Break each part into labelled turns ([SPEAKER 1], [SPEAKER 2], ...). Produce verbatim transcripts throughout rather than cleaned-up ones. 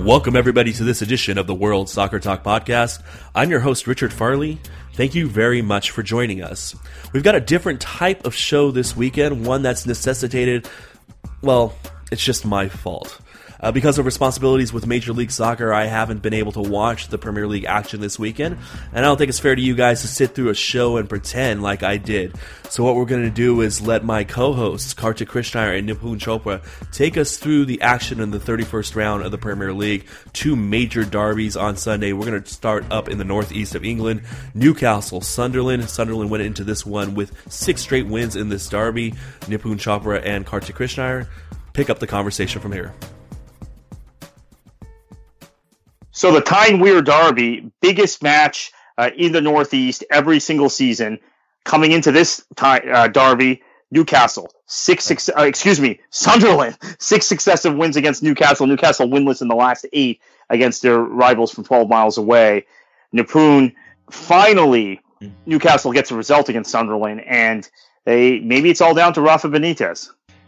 [SPEAKER 1] Welcome, everybody, to this edition of the World Soccer Talk podcast. I'm your host, Richard Farley. Thank you very much for joining us. We've got a different type of show this weekend, one that's necessitated, well, it's just my fault. Uh, because of responsibilities with Major League Soccer, I haven't been able to watch the Premier League action this weekend, and I don't think it's fair to you guys to sit through a show and pretend like I did. So what we're going to do is let my co-hosts, Kartik Krishnaiyer and Nipun Chopra, take us through the action in the thirty-first round of the Premier League. Two major derbies on Sunday. We're going to start up in the northeast of England. Newcastle, Sunderland. Sunderland went into this one with six straight wins in this derby. Nipun Chopra and Kartik Krishnaiyer pick up the conversation from here.
[SPEAKER 2] So the Tyne Weir Derby, biggest match uh, in the Northeast every single season. Coming into this ty- uh, Derby, Newcastle, six, six uh, excuse me, Sunderland, six successive wins against Newcastle. Newcastle winless in the last eight against their rivals from twelve miles away. Nipun, finally, Newcastle gets a result against Sunderland, and they maybe it's all down to Rafa Benitez.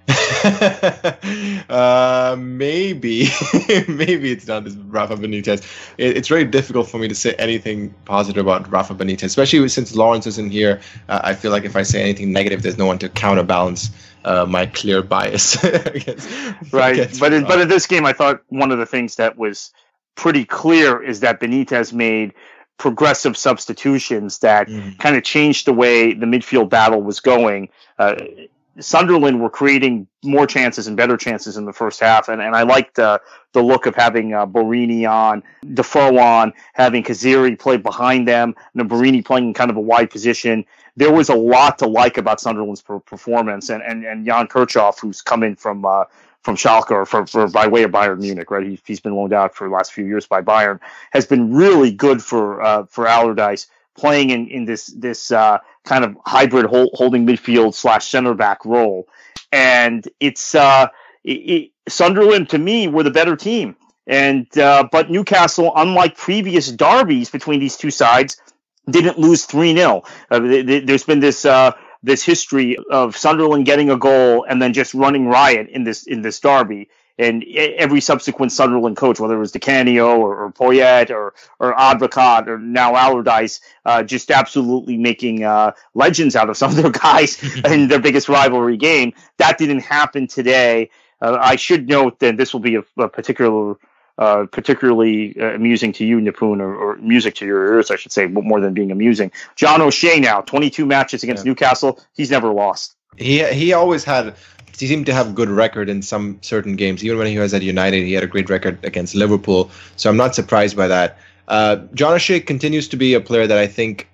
[SPEAKER 3] uh, maybe, maybe it's not this Rafa Benitez. It, it's very difficult for me to say anything positive about Rafa Benitez, especially since Lawrence isn't here. Uh, I feel like if I say anything negative, there's no one to counterbalance uh, my clear bias. against,
[SPEAKER 2] right,
[SPEAKER 3] against
[SPEAKER 2] but in, but in this game, I thought one of the things that was pretty clear is that Benitez made progressive substitutions that mm. kind of changed the way the midfield battle was going. Uh, Sunderland were creating more chances and better chances in the first half, and, and I liked uh, the look of having uh, Borini on, Defoe on, having Kaziri play behind them, and Borini playing in kind of a wide position. There was a lot to like about Sunderland's per- performance, and, and, and Jan Kirchhoff, who's come in from uh, from Schalke, or for, for by way of Bayern Munich, right? He, he's been loaned out for the last few years by Bayern, has been really good for uh, for Allardyce, playing in, in this this uh, kind of hybrid hold, holding midfield slash center back role. And it's uh, it, it, Sunderland, to me, were the better team. And uh, but Newcastle, unlike previous derbies between these two sides, didn't lose three nil. Uh, there's been this uh, this history of Sunderland getting a goal and then just running riot in this in this derby. And every subsequent Sunderland coach, whether it was Di Canio or, or Poyet or, or Advocat or now Allardyce, uh, just absolutely making uh, legends out of some of their guys in their biggest rivalry game. That didn't happen today. Uh, I should note that this will be a, a particular, uh, particularly uh, amusing to you, Nipun, or, or music to your ears, I should say, more than being amusing. John O'Shea now, twenty-two matches against yeah. Newcastle. He's never lost.
[SPEAKER 3] He he always had... He seemed to have a good record in some certain games. Even when he was at United, he had a great record against Liverpool. So I'm not surprised by that. Uh, John O'Shea continues to be a player that I think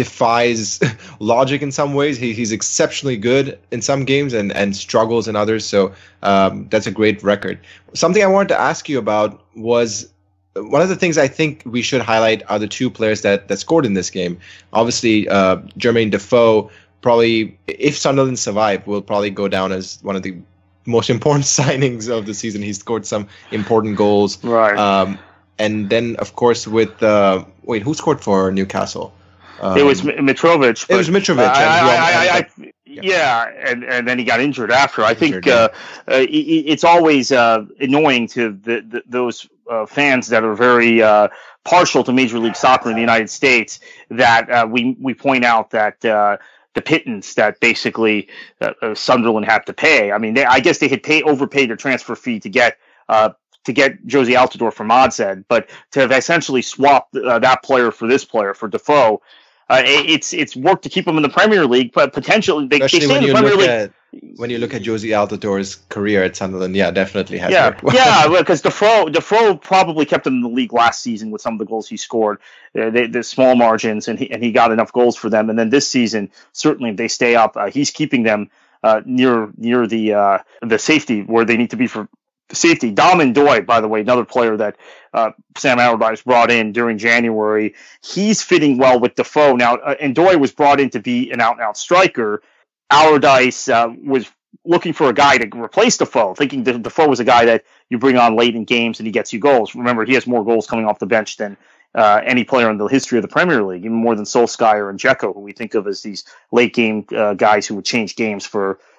[SPEAKER 3] defies logic in some ways. He, he's exceptionally good in some games and, and struggles in others. So um, that's a great record. Something I wanted to ask you about was one of the things I think we should highlight are the two players that, that scored in this game. Obviously, uh, Jermaine Defoe, probably, if Sunderland survive, will probably go down as one of the most important signings of the season. He scored some important goals.
[SPEAKER 2] Right.
[SPEAKER 3] Um, and then, of course, with... Uh, wait, who scored for Newcastle? Um,
[SPEAKER 2] it was Mitrovic.
[SPEAKER 3] It was Mitrovic.
[SPEAKER 2] Uh, I, I, I, I, yeah, yeah and, and then he got injured after. I injured, think uh, yeah. uh, it, it's always uh, annoying to the, the, those uh, fans that are very uh, partial to Major League Soccer in the United States that uh, we, we point out that... Uh, the pittance that basically uh, uh, Sunderland had to pay. I mean, they, I guess they had pay overpaid their transfer fee to get uh, to get Josie Altidore from Odsed, but to have essentially swapped uh, that player for this player for Defoe, uh, it, it's it's worked to keep him in the Premier League, but potentially they, they stay in the Premier League.
[SPEAKER 3] At, when you look at Josie Altidore's career at Sunderland, yeah, definitely has.
[SPEAKER 2] Yeah, yeah, because Defoe Defoe probably kept him in the league last season with some of the goals he scored. Uh, they, the small margins, and he and he got enough goals for them. And then this season, certainly, if they stay up, uh, he's keeping them uh, near near the uh, the safety where they need to be for safety. Dom Ndoye, by the way, another player that uh, Sam Allardyce brought in during January. He's fitting well with Defoe. Now, uh, Ndoye was brought in to be an out-and-out striker. Allardyce uh, was looking for a guy to replace Defoe, thinking that Defoe was a guy that you bring on late in games and he gets you goals. Remember, he has more goals coming off the bench than uh, any player in the history of the Premier League, even more than Solskjaer and Dzeko, who we think of as these late game uh, guys who would change games for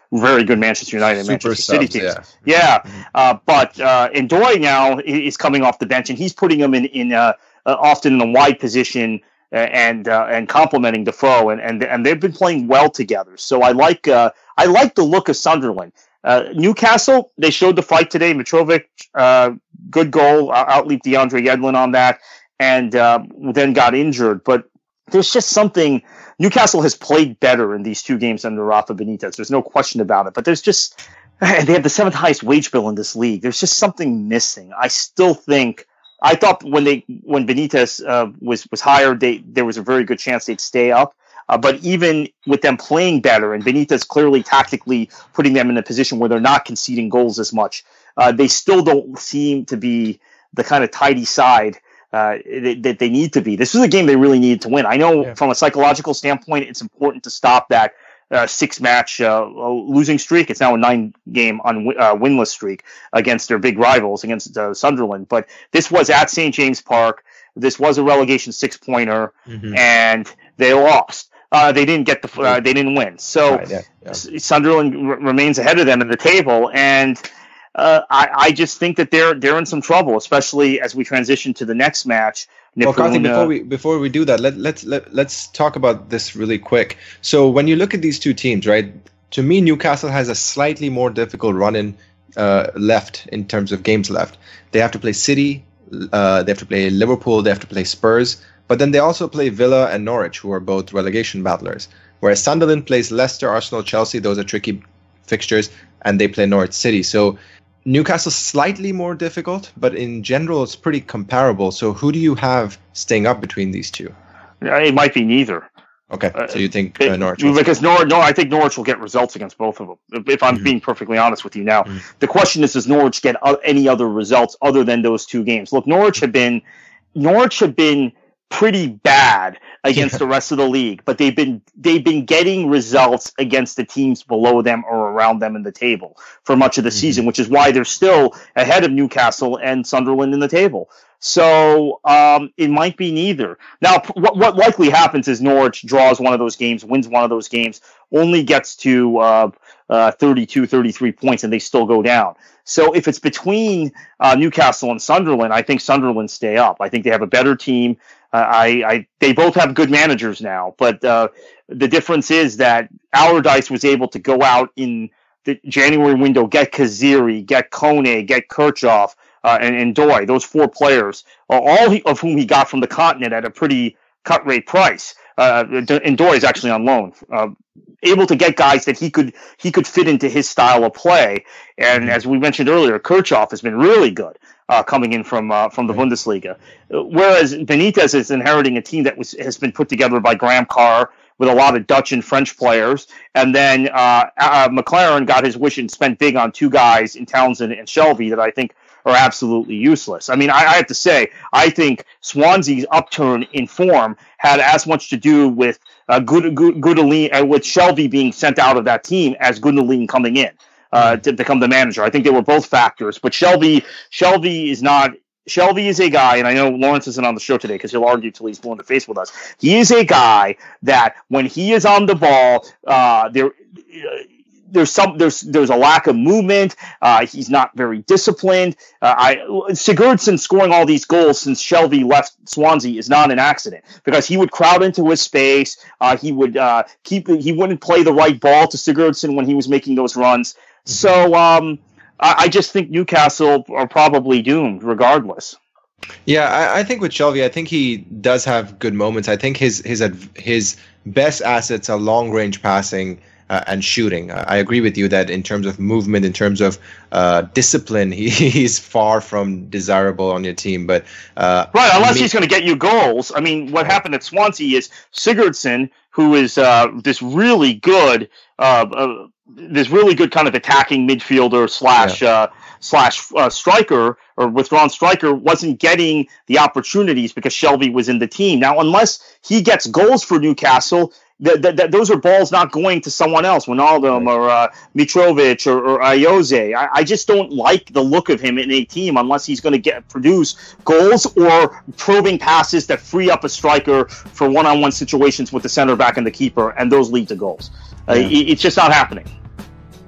[SPEAKER 2] very good Manchester United and
[SPEAKER 3] Super
[SPEAKER 2] Manchester City
[SPEAKER 3] subs,
[SPEAKER 2] teams.
[SPEAKER 3] yeah.
[SPEAKER 2] Yeah, uh, but uh, Ndoye now is coming off the bench, and he's putting him in in uh, uh, often in a wide position uh, and uh, and complementing Defoe, and, and and they've been playing well together. So I like uh, I like the look of Sunderland. Uh, Newcastle, they showed the fight today. Mitrovic, uh, good goal, uh, outleaped DeAndre Yedlin on that, and uh, then got injured. But there's just something. Newcastle has played better in these two games under Rafa Benitez. There's no question about it. But there's just, and they have the seventh highest wage bill in this league. There's just something missing. I still think. I thought when they when Benitez uh, was was hired, they there was a very good chance they'd stay up. Uh, but even with them playing better and Benitez clearly tactically putting them in a position where they're not conceding goals as much, uh, they still don't seem to be the kind of tidy side uh, that they need to be. This was a game they really needed to win. I know yeah. from a psychological standpoint, it's important to stop that uh, six-match uh, losing streak. It's now a nine-game un- uh, winless streak against their big rivals, against uh, Sunderland. But this was at Saint James Park. This was a relegation six-pointer, mm-hmm. and they lost. Uh, they didn't get the. Uh, they didn't win. So right, yeah, yeah. Sunderland r- remains ahead of them in the table, and uh, I, I just think that they're they're in some trouble, especially as we transition to the next match.
[SPEAKER 3] Well, Karthik, before we before we do that, let let's let, let's talk about this really quick. So when you look at these two teams, right? To me, Newcastle has a slightly more difficult run in uh, left in terms of games left. They have to play City, uh, they have to play Liverpool, they have to play Spurs. But then they also play Villa and Norwich, who are both relegation battlers. Whereas Sunderland plays Leicester, Arsenal, Chelsea. Those are tricky fixtures. And they play Norwich City. So Newcastle's slightly more difficult, but in general, it's pretty comparable. So who do you have staying up between these two?
[SPEAKER 2] It might be neither.
[SPEAKER 3] Okay, so you think uh, Norwich?
[SPEAKER 2] It, because Norwich, no, I think Norwich will get results against both of them. If I'm mm-hmm. being perfectly honest with you now, mm-hmm. the question is: does Norwich get any other results other than those two games? Look, Norwich have been, Norwich have been pretty bad against yeah. the rest of the league, but they've been they've been getting results against the teams below them or around them in the table for much of the mm-hmm. season, which is why they're still ahead of Newcastle and Sunderland in the table. So um, it might be neither. Now, what, what likely happens is Norwich draws one of those games, wins one of those games, only gets to uh, uh, thirty-two, thirty-three points, and they still go down. So if it's between uh, Newcastle and Sunderland, I think Sunderland stay up. I think they have a better team. Uh, I, I, they both have good managers now, but uh, the difference is that Allardyce was able to go out in the January window, get Kaziri, get Kone, get Kirchhoff, uh, and, and Ndoye, those four players, uh, all he, of whom he got from the continent at a pretty cut rate price. Uh, Ndoye is actually on loan. Uh, able to get guys that he could he could fit into his style of play, and as we mentioned earlier, Kirchhoff has been really good. Uh, coming in from uh, from the right. Bundesliga, whereas Benitez is inheriting a team that was has been put together by Graham Carr with a lot of Dutch and French players, and then uh, uh, McLaren got his wish and spent big on two guys in Townsend and Shelvey that I think are absolutely useless. I mean, I, I have to say, I think Swansea's upturn in form had as much to do with uh, Good, Good, Goodalin, uh, with Shelvey being sent out of that team as Goodalin coming in. Uh, to become the manager. I think they were both factors, but Shelvey, Shelvey is not, Shelvey is a guy, and I know Lawrence isn't on the show today because he'll argue till he's blue in the face with us. He is a guy that when he is on the ball, uh, there, uh, there's some, there's, there's a lack of movement. Uh, he's not very disciplined. Uh, I, Sigurdsson scoring all these goals since Shelvey left Swansea is not an accident because he would crowd into his space. Uh, he would, uh, keep, he wouldn't play the right ball to Sigurdsson when he was making those runs. So um, I just think Newcastle are probably doomed regardless.
[SPEAKER 3] Yeah, I, I think with Shelvey, I think he does have good moments. I think his his his best assets are long range passing uh, and shooting. I agree with you that in terms of movement, in terms of uh, discipline, he, he's far from desirable on your team. But uh,
[SPEAKER 2] right, unless me- he's going to get you goals. I mean, what happened at Swansea is Sigurdsson, who is uh, this really good. Uh, uh, this really good kind of attacking midfielder slash yeah. uh, slash uh, striker or withdrawn striker wasn't getting the opportunities because Shelvey was in the team. Now, unless he gets goals for Newcastle, th- th- th- those are balls not going to someone else, Wijnaldum right. or uh, Mitrovic or, or Ayoze. I-, I just don't like the look of him in a team unless he's going to get produce goals or probing passes that free up a striker for one-on-one situations with the center back and the keeper, and those lead to goals. Yeah. Uh, it- it's just not happening.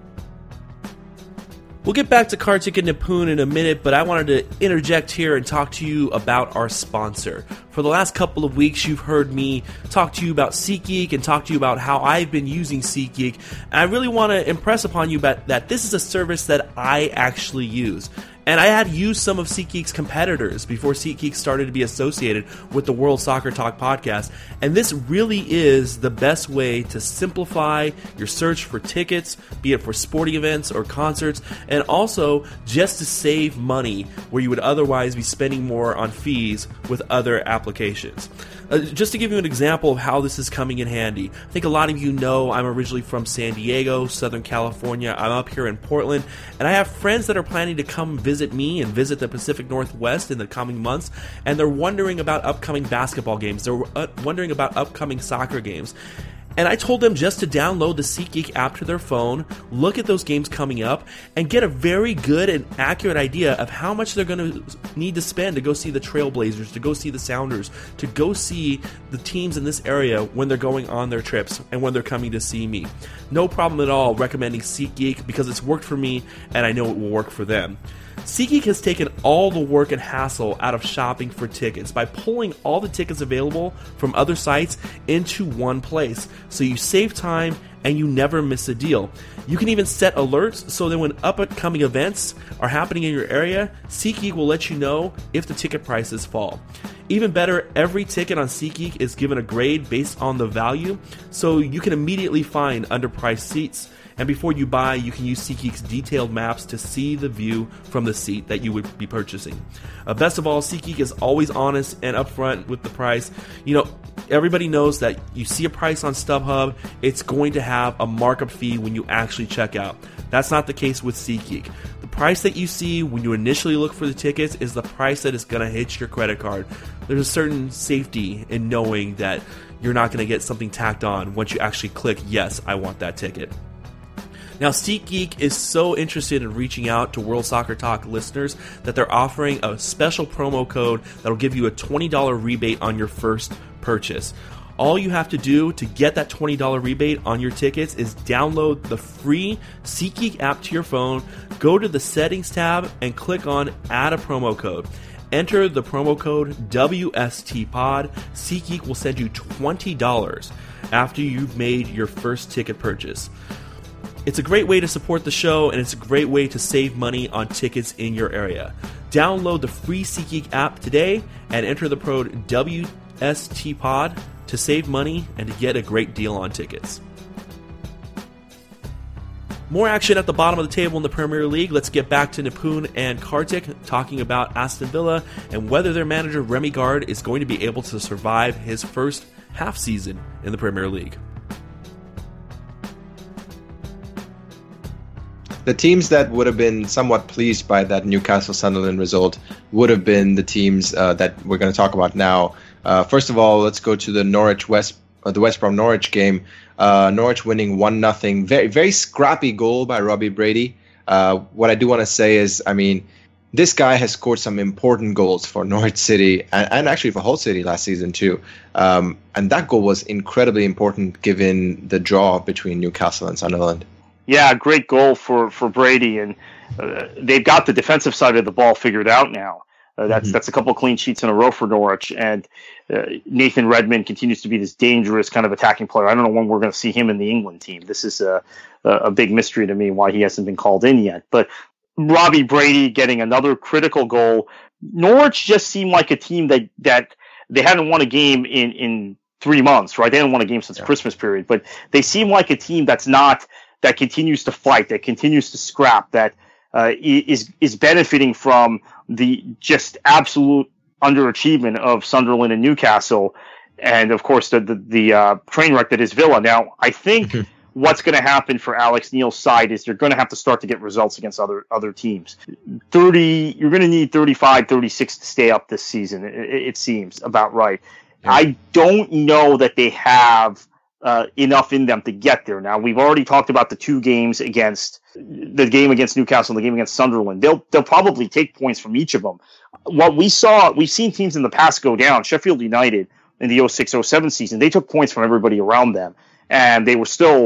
[SPEAKER 1] We'll get back to Kartik and Nipun in a minute, but I wanted to interject here and talk to you about our sponsor. For the last couple of weeks, you've heard me talk to you about SeatGeek and talk to you about how I've been using SeatGeek, and I really want to impress upon you about that this is a service that I actually use. And I had used some of SeatGeek's competitors before SeatGeek started to be associated with the World Soccer Talk podcast. And this really is the best way to simplify your search for tickets, be it for sporting events or concerts, and also just to save money where you would otherwise be spending more on fees with other applications. Uh, just to give you an example of how this is coming in handy, I think a lot of you know I'm originally from San Diego, Southern California. I'm up here in Portland, and I have friends that are planning to come visit me and visit the Pacific Northwest in the coming months, and they're wondering about upcoming basketball games. They're uh, wondering about upcoming soccer games. And I told them just to download the SeatGeek app to their phone, look at those games coming up, and get a very good and accurate idea of how much they're going to need to spend to go see the Trailblazers, to go see the Sounders, to go see the teams in this area when they're going on their trips and when they're coming to see me. No problem at all recommending SeatGeek because it's worked for me and I know it will work for them. SeatGeek has taken all the work and hassle out of shopping for tickets by pulling all the tickets available from other sites into one place, so you save time and you never miss a deal. You can even set alerts so that when up-and-coming events are happening in your area, SeatGeek will let you know if the ticket prices fall. Even better, every ticket on SeatGeek is given a grade based on the value, so you can immediately find underpriced seats. And before you buy, you can use SeatGeek's detailed maps to see the view from the seat that you would be purchasing. Uh, best of all, SeatGeek is always honest and upfront with the price. You know, everybody knows that you see a price on StubHub, it's going to have a markup fee when you actually check out. That's not the case with SeatGeek. The price that you see when you initially look for the tickets is the price that is going to hit your credit card. There's a certain safety in knowing that you're not going to get something tacked on once you actually click, yes, I want that ticket. Now, SeatGeek is so interested in reaching out to World Soccer Talk listeners that they're offering a special promo code that'll give you a twenty dollars rebate on your first purchase. All you have to do to get that twenty dollars rebate on your tickets is download the free SeatGeek app to your phone, go to the Settings tab, and click on Add a Promo Code. Enter the promo code W S T Pod. SeatGeek will send you twenty dollars after you've made your first ticket purchase. It's a great way to support the show, and it's a great way to save money on tickets in your area. Download the free SeatGeek app today and enter the code W S T Pod to save money and to get a great deal on tickets. More action at the bottom of the table in the Premier League. Let's get back to Nipun and Kartik talking about Aston Villa and whether their manager Remy Gard is going to be able to survive his first half season in the Premier League.
[SPEAKER 3] The teams that would have been somewhat pleased by that Newcastle-Sunderland result would have been the teams uh, that we're going to talk about now. Uh, first of all, let's go to the Norwich West, uh, the West Brom Norwich game. Uh, Norwich winning one nothing. Very, very scrappy goal by Robbie Brady. Uh, what I do want to say is, I mean, this guy has scored some important goals for Norwich City and, and actually for Hull City last season too. Um, and that goal was incredibly important given the draw between Newcastle and Sunderland.
[SPEAKER 2] Yeah, great goal for, for Brady, and uh, they've got the defensive side of the ball figured out now. Uh, that's mm-hmm. that's a couple of clean sheets in a row for Norwich, and uh, Nathan Redmond continues to be this dangerous kind of attacking player. I don't know when we're going to see him in the England team. This is a, a big mystery to me why he hasn't been called in yet. But Robbie Brady getting another critical goal. Norwich just seemed like a team that, that they hadn't won a game in, in three months, right? They hadn't won a game since yeah. Christmas period, but they seem like a team that's not – that continues to fight, that continues to scrap, that uh, is is benefiting from the just absolute underachievement of Sunderland and Newcastle, and of course the the, the uh, train wreck that is Villa. Now, I think what's going to happen for Alex Neil's side is they're going to have to start to get results against other other teams. thirty, you're going to need thirty-five, thirty-six to stay up this season. It, it seems about right. Yeah. I don't know that they have Uh, enough in them to get there. Now, we've already talked about the two games against the game against Newcastle and the game against Sunderland. They'll they'll probably take points from each of them. What we saw, we've seen teams in the past go down. Sheffield United in the oh six oh seven season, they took points from everybody around them, and they were still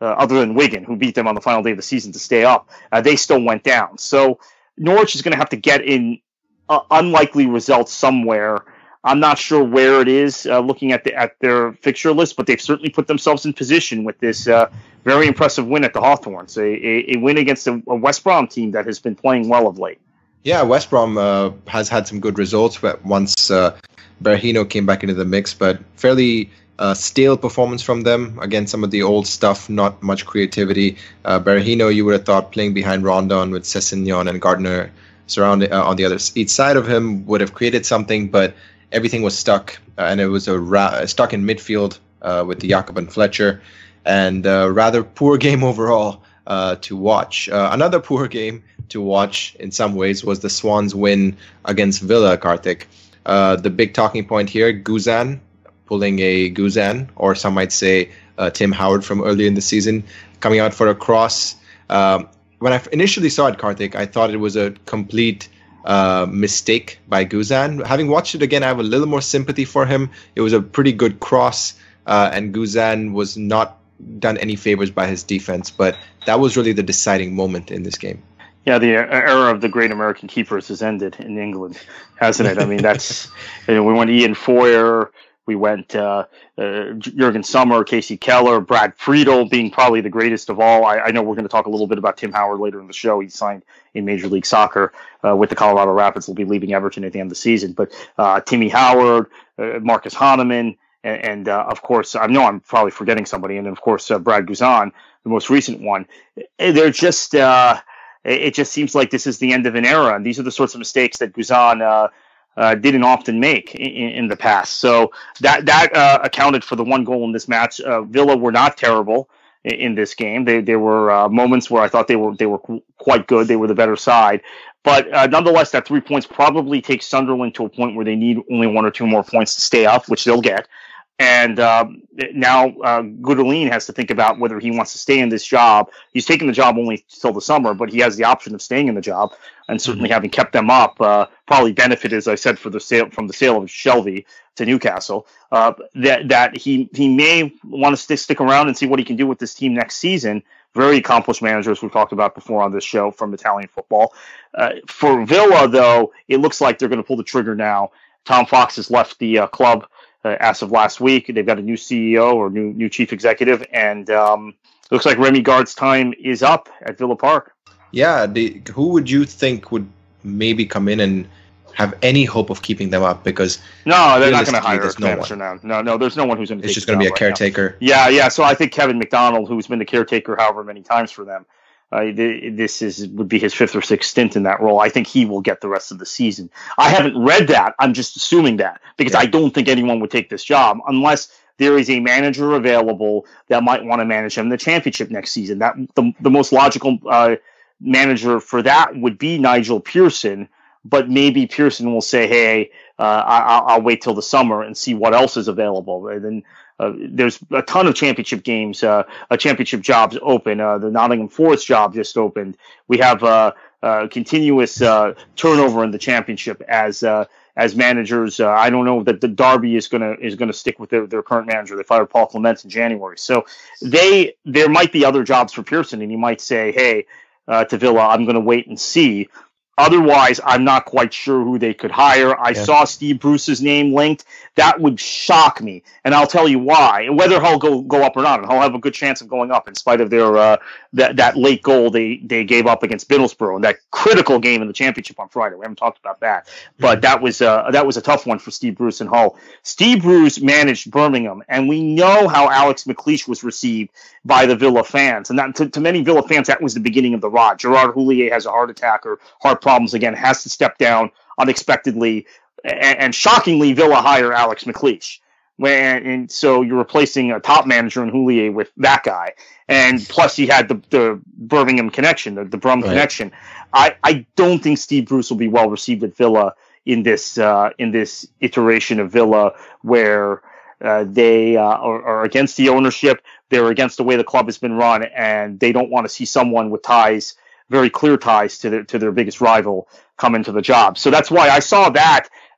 [SPEAKER 2] uh, other than Wigan, who beat them on the final day of the season to stay up, uh, they still went down. So Norwich is going to have to get in uh, unlikely results somewhere. I'm not sure where it is uh, looking at the at their fixture list, but they've certainly put themselves in position with this uh, very impressive win at the Hawthorns, a, a, a win against a, a West Brom team that has been playing well of late.
[SPEAKER 3] Yeah, West Brom uh, has had some good results once uh, Berahino came back into the mix, but fairly uh, stale performance from them. Again, some of the old stuff, not much creativity. Uh, Berahino, you would have thought playing behind Rondon with Sessegnon and Gardner surrounded uh, on the other each side of him would have created something, but everything was stuck, uh, and it was a ra- stuck in midfield uh, with the Jakob and Fletcher, and uh, rather poor game overall uh, to watch. Uh, another poor game to watch in some ways was the Swans' win against Villa, Karthik. Uh, the big talking point here, Guzan pulling a Guzan, or some might say uh, Tim Howard from earlier in the season, coming out for a cross. Um, when I initially saw it, Karthik, I thought it was a complete Uh, mistake by Guzan. Having watched it again, I have a little more sympathy for him. It was a pretty good cross, uh, and Guzan was not done any favors by his defense, but that was really the deciding moment in this game.
[SPEAKER 2] Yeah, the era of the great American keepers has ended in England, hasn't it? I mean, that's you know, we went Ian Foyer, we went uh, uh, Jurgen Sommer, Casey Keller, Brad Friedel being probably the greatest of all. I, I know we're going to talk a little bit about Tim Howard later in the show. He signed in Major League Soccer uh, with the Colorado Rapids. Will be leaving Everton at the end of the season. But uh, Timmy Howard, uh, Marcus Hahnemann, and, and uh, of course, I know I'm probably forgetting somebody, and of course, uh, Brad Guzan, the most recent one. They're just, uh, it just seems like this is the end of an era, and these are the sorts of mistakes that Guzan uh, uh, didn't often make in, in the past. So that that uh, accounted for the one goal in this match. Uh, Villa were not terrible in, in this game. They, there were uh, moments where I thought they were they were quite good. They were the better side. But uh, nonetheless, that three points probably takes Sunderland to a point where they need only one or two more points to stay up, which they'll get. And um, now uh, Goodalin has to think about whether he wants to stay in this job. He's taking the job only till the summer, but he has the option of staying in the job. And certainly mm-hmm. having kept them up uh, probably benefited, as I said, for the sale from the sale of Shelvey to Newcastle. Uh, that that he he may want to stick stick around and see what he can do with this team next season. Very accomplished managers we've talked about before on this show from Italian football. Uh, for Villa, though, it looks like they're going to pull the trigger now. Tom Fox has left the uh, club uh, as of last week. They've got a new C E O or new new chief executive, and um, it looks like Remy Gard's time is up at Villa Park.
[SPEAKER 3] Yeah, the, who would you think would maybe come in and have any hope of keeping them up? Because
[SPEAKER 2] no, they're not going to hire a manager now. No, no, there's no one who's going to.
[SPEAKER 3] It's just going to be a caretaker.
[SPEAKER 2] Right yeah, yeah. So I think Kevin McDonald, who's been the caretaker however many times for them, uh, this is would be his fifth or sixth stint in that role. I think he will get the rest of the season. I haven't read that. I'm just assuming that because yeah. I don't think anyone would take this job unless there is a manager available that might want to manage him in the championship next season. That the the most logical uh, manager for that would be Nigel Pearson. But maybe Pearson will say, hey, uh, I, I'll wait till the summer and see what else is available. And then uh, there's a ton of championship games, uh, uh, championship jobs open. Uh, the Nottingham Forest job just opened. We have uh, uh, continuous uh, turnover in the championship as uh, as managers. Uh, I don't know that the Derby is gonna is gonna stick with their, their current manager. They fired Paul Clement in January, so they there might be other jobs for Pearson, and he might say, hey, uh, to Villa, I'm going to wait and see. Otherwise, I'm not quite sure who they could hire. I yeah. saw Steve Bruce's name linked. That would shock me, and I'll tell you why. Whether he'll go go up or not, and he'll have a good chance of going up in spite of their uh, that that late goal they, they gave up against Middlesbrough in that critical game in the championship on Friday. We haven't talked about that, but mm-hmm. that was uh, that was a tough one for Steve Bruce and Hull. Steve Bruce managed Birmingham, and we know how Alex McLeish was received by the Villa fans, and that, to, to many Villa fans, that was the beginning of the rot. Gerard Houllier has a heart attack or heart problems again, has to step down unexpectedly, and, and shockingly, Villa hire Alex McLeish. When, and so you're replacing a top manager in Houllier with that guy, and plus he had the, the Birmingham connection, the, the Brum right. connection. I, I don't think Steve Bruce will be well received at Villa in this uh, in this iteration of Villa where uh, they uh, are, are against the ownership. They're against the way the club has been run, and they don't want to see someone with ties, very clear ties to their to their biggest rival, come into the job. So that's why I saw that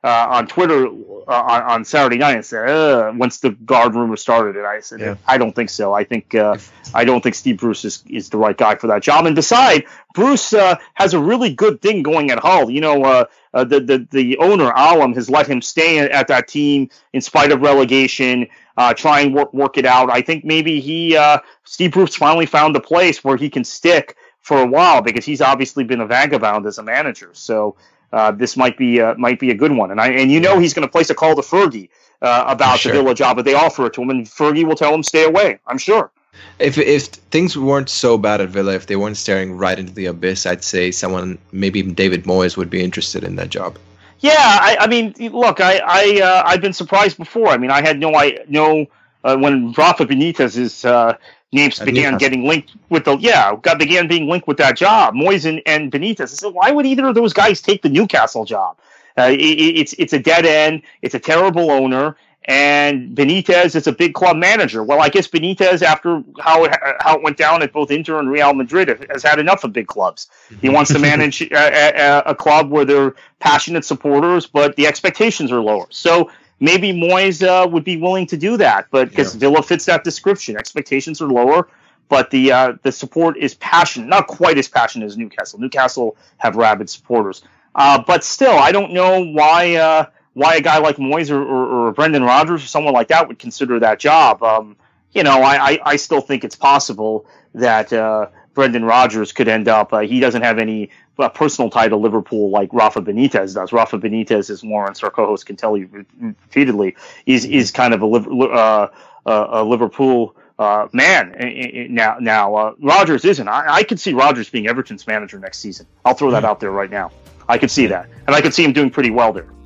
[SPEAKER 2] uh, on Twitter uh, on, on Saturday night and said, Ugh, once the guard rumor started, and I said, yeah. I don't think so. I think uh, I don't think Steve Bruce is, is the right guy for that job. And beside, Bruce uh, has a really good thing going at Hull. You know, uh, uh, the, the the owner Alam has let him stay at that team in spite of relegation. Uh, try and work work it out. I think maybe he uh, Steve Bruce finally found a place where he can stick for a while, because he's obviously been a vagabond as a manager. So. Uh, this might be uh, might be a good one, and I and you know he's going to place a call to Fergie uh, about sure. the Villa job if they offer it to him, and Fergie will tell him stay away. I'm sure.
[SPEAKER 3] If if things weren't so bad at Villa, if they weren't staring right into the abyss, I'd say someone, maybe even David Moyes, would be interested in that job.
[SPEAKER 2] Yeah, I, I mean, look, I I uh, I've been surprised before. I mean, I had no I no uh, when Rafa Benitez is. Uh, Names began getting linked with the yeah, got began being linked with that job. Moyes and, and Benitez. I said, why would either of those guys take the Newcastle job? Uh, it, it's it's a dead end. It's a terrible owner, and Benitez is a big club manager. Well, I guess Benitez, after how it, how it went down at both Inter and Real Madrid, has had enough of big clubs. He wants to manage a, a, a club where they're passionate supporters, but the expectations are lower. So. Maybe Moyes uh, would be willing to do that, but because yeah. Villa fits that description, expectations are lower, but the uh, the support is passionate, not quite as passionate as Newcastle. Newcastle have rabid supporters, uh, but still, I don't know why uh, why a guy like Moyes or, or, or Brendan Rodgers or someone like that would consider that job. Um, you know, I, I, I still think it's possible that uh, Brendan Rodgers could end up. Uh, he doesn't have any. A personal tie to Liverpool like Rafa Benitez does. Rafa Benitez, as Lawrence, our co-host, can tell you repeatedly, is is kind of a, uh, a Liverpool uh, man now. Now uh, Rodgers isn't. I, I could see Rodgers being Everton's manager next season. I'll throw that out there right now. I could see that, and I could see him doing pretty well there.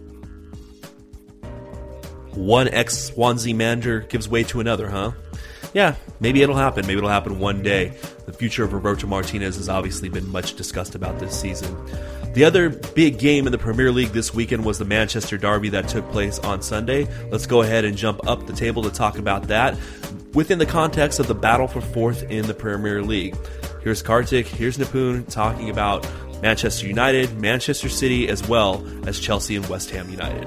[SPEAKER 1] One ex-Swansea manager gives way to another, huh? Yeah, maybe it'll happen. Maybe it'll happen one day. The future of Roberto Martinez has obviously been much discussed about this season. The other big game in the Premier League this weekend was the Manchester Derby that took place on Sunday. Let's go ahead and jump up the table to talk about that within the context of the battle for fourth in the Premier League. Here's Kartik, here's Nipun talking about Manchester United, Manchester City, as well as Chelsea and West Ham United.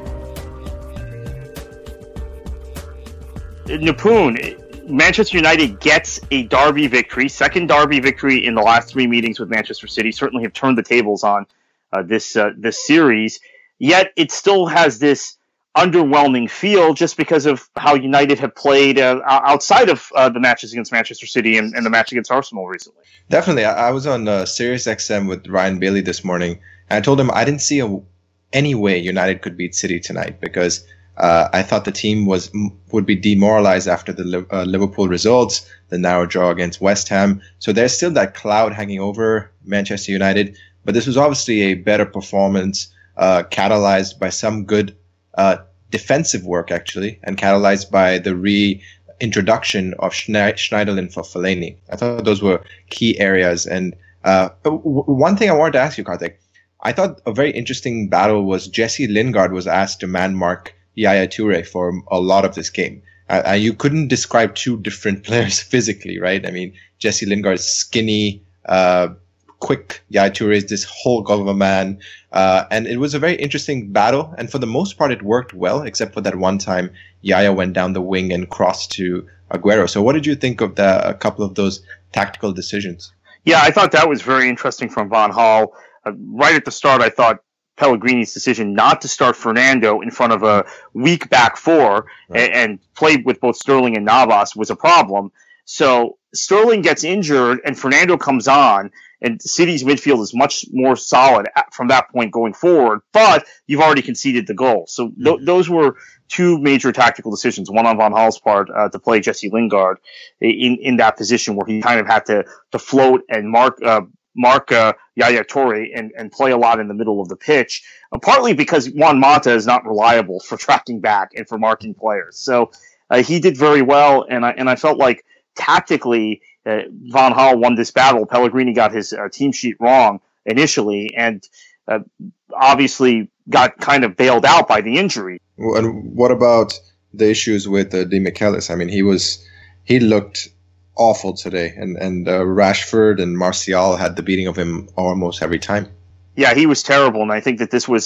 [SPEAKER 2] Nipun, Manchester United gets a derby victory, second derby victory in the last three meetings with Manchester City. Certainly have turned the tables on uh, this uh, this series. Yet it still has this underwhelming feel just because of how United have played uh, outside of uh, the matches against Manchester City and, and the match against Arsenal recently.
[SPEAKER 3] Definitely. I, I was on uh, Sirius X M with Ryan Bailey this morning, and I told him I didn't see a, any way United could beat City tonight because Uh, I thought the team was would be demoralized after the uh, Liverpool results, the narrow draw against West Ham. So there's still that cloud hanging over Manchester United. But this was obviously a better performance, uh, catalyzed by some good uh, defensive work, actually, and catalyzed by the reintroduction of Schneiderlin for Fellaini. I thought those were key areas. And uh, w- one thing I wanted to ask you, Kartik, I thought a very interesting battle was Jesse Lingard was asked to man mark Yaya Toure for a lot of this game. Uh, you couldn't describe two different players physically, right? I mean, Jesse Lingard is skinny, uh, quick. Yaya Toure is this Hulk of a man. Uh, and it was a very interesting battle. And for the most part, it worked well, except for that one time Yaya went down the wing and crossed to Aguero. So what did you think of the, a couple of those tactical decisions?
[SPEAKER 2] Yeah, I thought that was very interesting from Van Gaal. Uh, right at the start, I thought Pellegrini's decision not to start Fernando in front of a weak back four right. and, and play with both Sterling and Navas was a problem. So Sterling gets injured and Fernando comes on, and City's midfield is much more solid at, from that point going forward, but you've already conceded the goal. So th- mm-hmm. those were two major tactical decisions, one on Van Gaal's part uh, to play Jesse Lingard in, in that position where he kind of had to, to float and mark uh, mark uh, Yaya Toure and, and play a lot in the middle of the pitch, uh, partly because Juan Mata is not reliable for tracking back and for marking players. So uh, he did very well, and I and I felt like tactically uh, Van Gaal won this battle. Pellegrini got his uh, team sheet wrong initially, and uh, obviously got kind of bailed out by the injury.
[SPEAKER 3] And what about the issues with uh, Di Michelis? I mean, he was he looked awful today, and and uh, Rashford and Martial had the beating of him almost every time.
[SPEAKER 2] Yeah, he was terrible, and I think that this was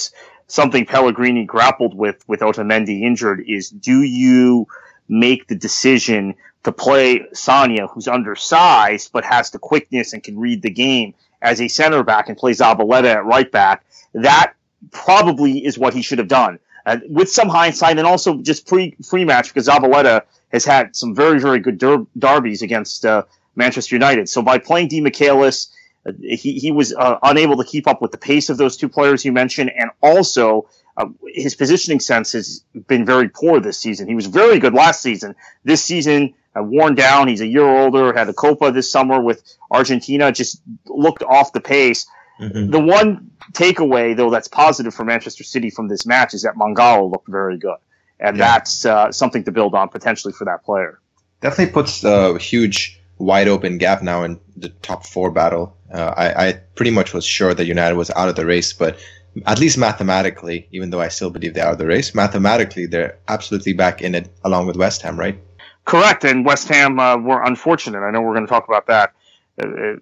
[SPEAKER 2] something Pellegrini grappled with with Otamendi injured is, do you make the decision to play Sagna, who's undersized but has the quickness and can read the game, as a center back and play Zabaleta at right back? That probably is what he should have done. Uh, with some hindsight, and also just pre pre match, because Zabaleta has had some very very good der- derbies against uh, Manchester United. So by playing Di Michaelis, uh, he he was uh, unable to keep up with the pace of those two players you mentioned, and also uh, his positioning sense has been very poor this season. He was very good last season. This season, uh, worn down. He's a year older. Had a Copa this summer with Argentina. Just looked off the pace. Mm-hmm. The one takeaway, though, that's positive for Manchester City from this match is that Mangala looked very good. And yeah. that's uh, something to build on potentially for that player.
[SPEAKER 3] Definitely puts a huge, wide open gap now in the top four battle. Uh, I, I pretty much was sure that United was out of the race, but at least mathematically, even though I still believe they're out of the race, mathematically they're absolutely back in it along with West Ham, right?
[SPEAKER 2] Correct. And West Ham uh, were unfortunate. I know we're going to talk about that Uh,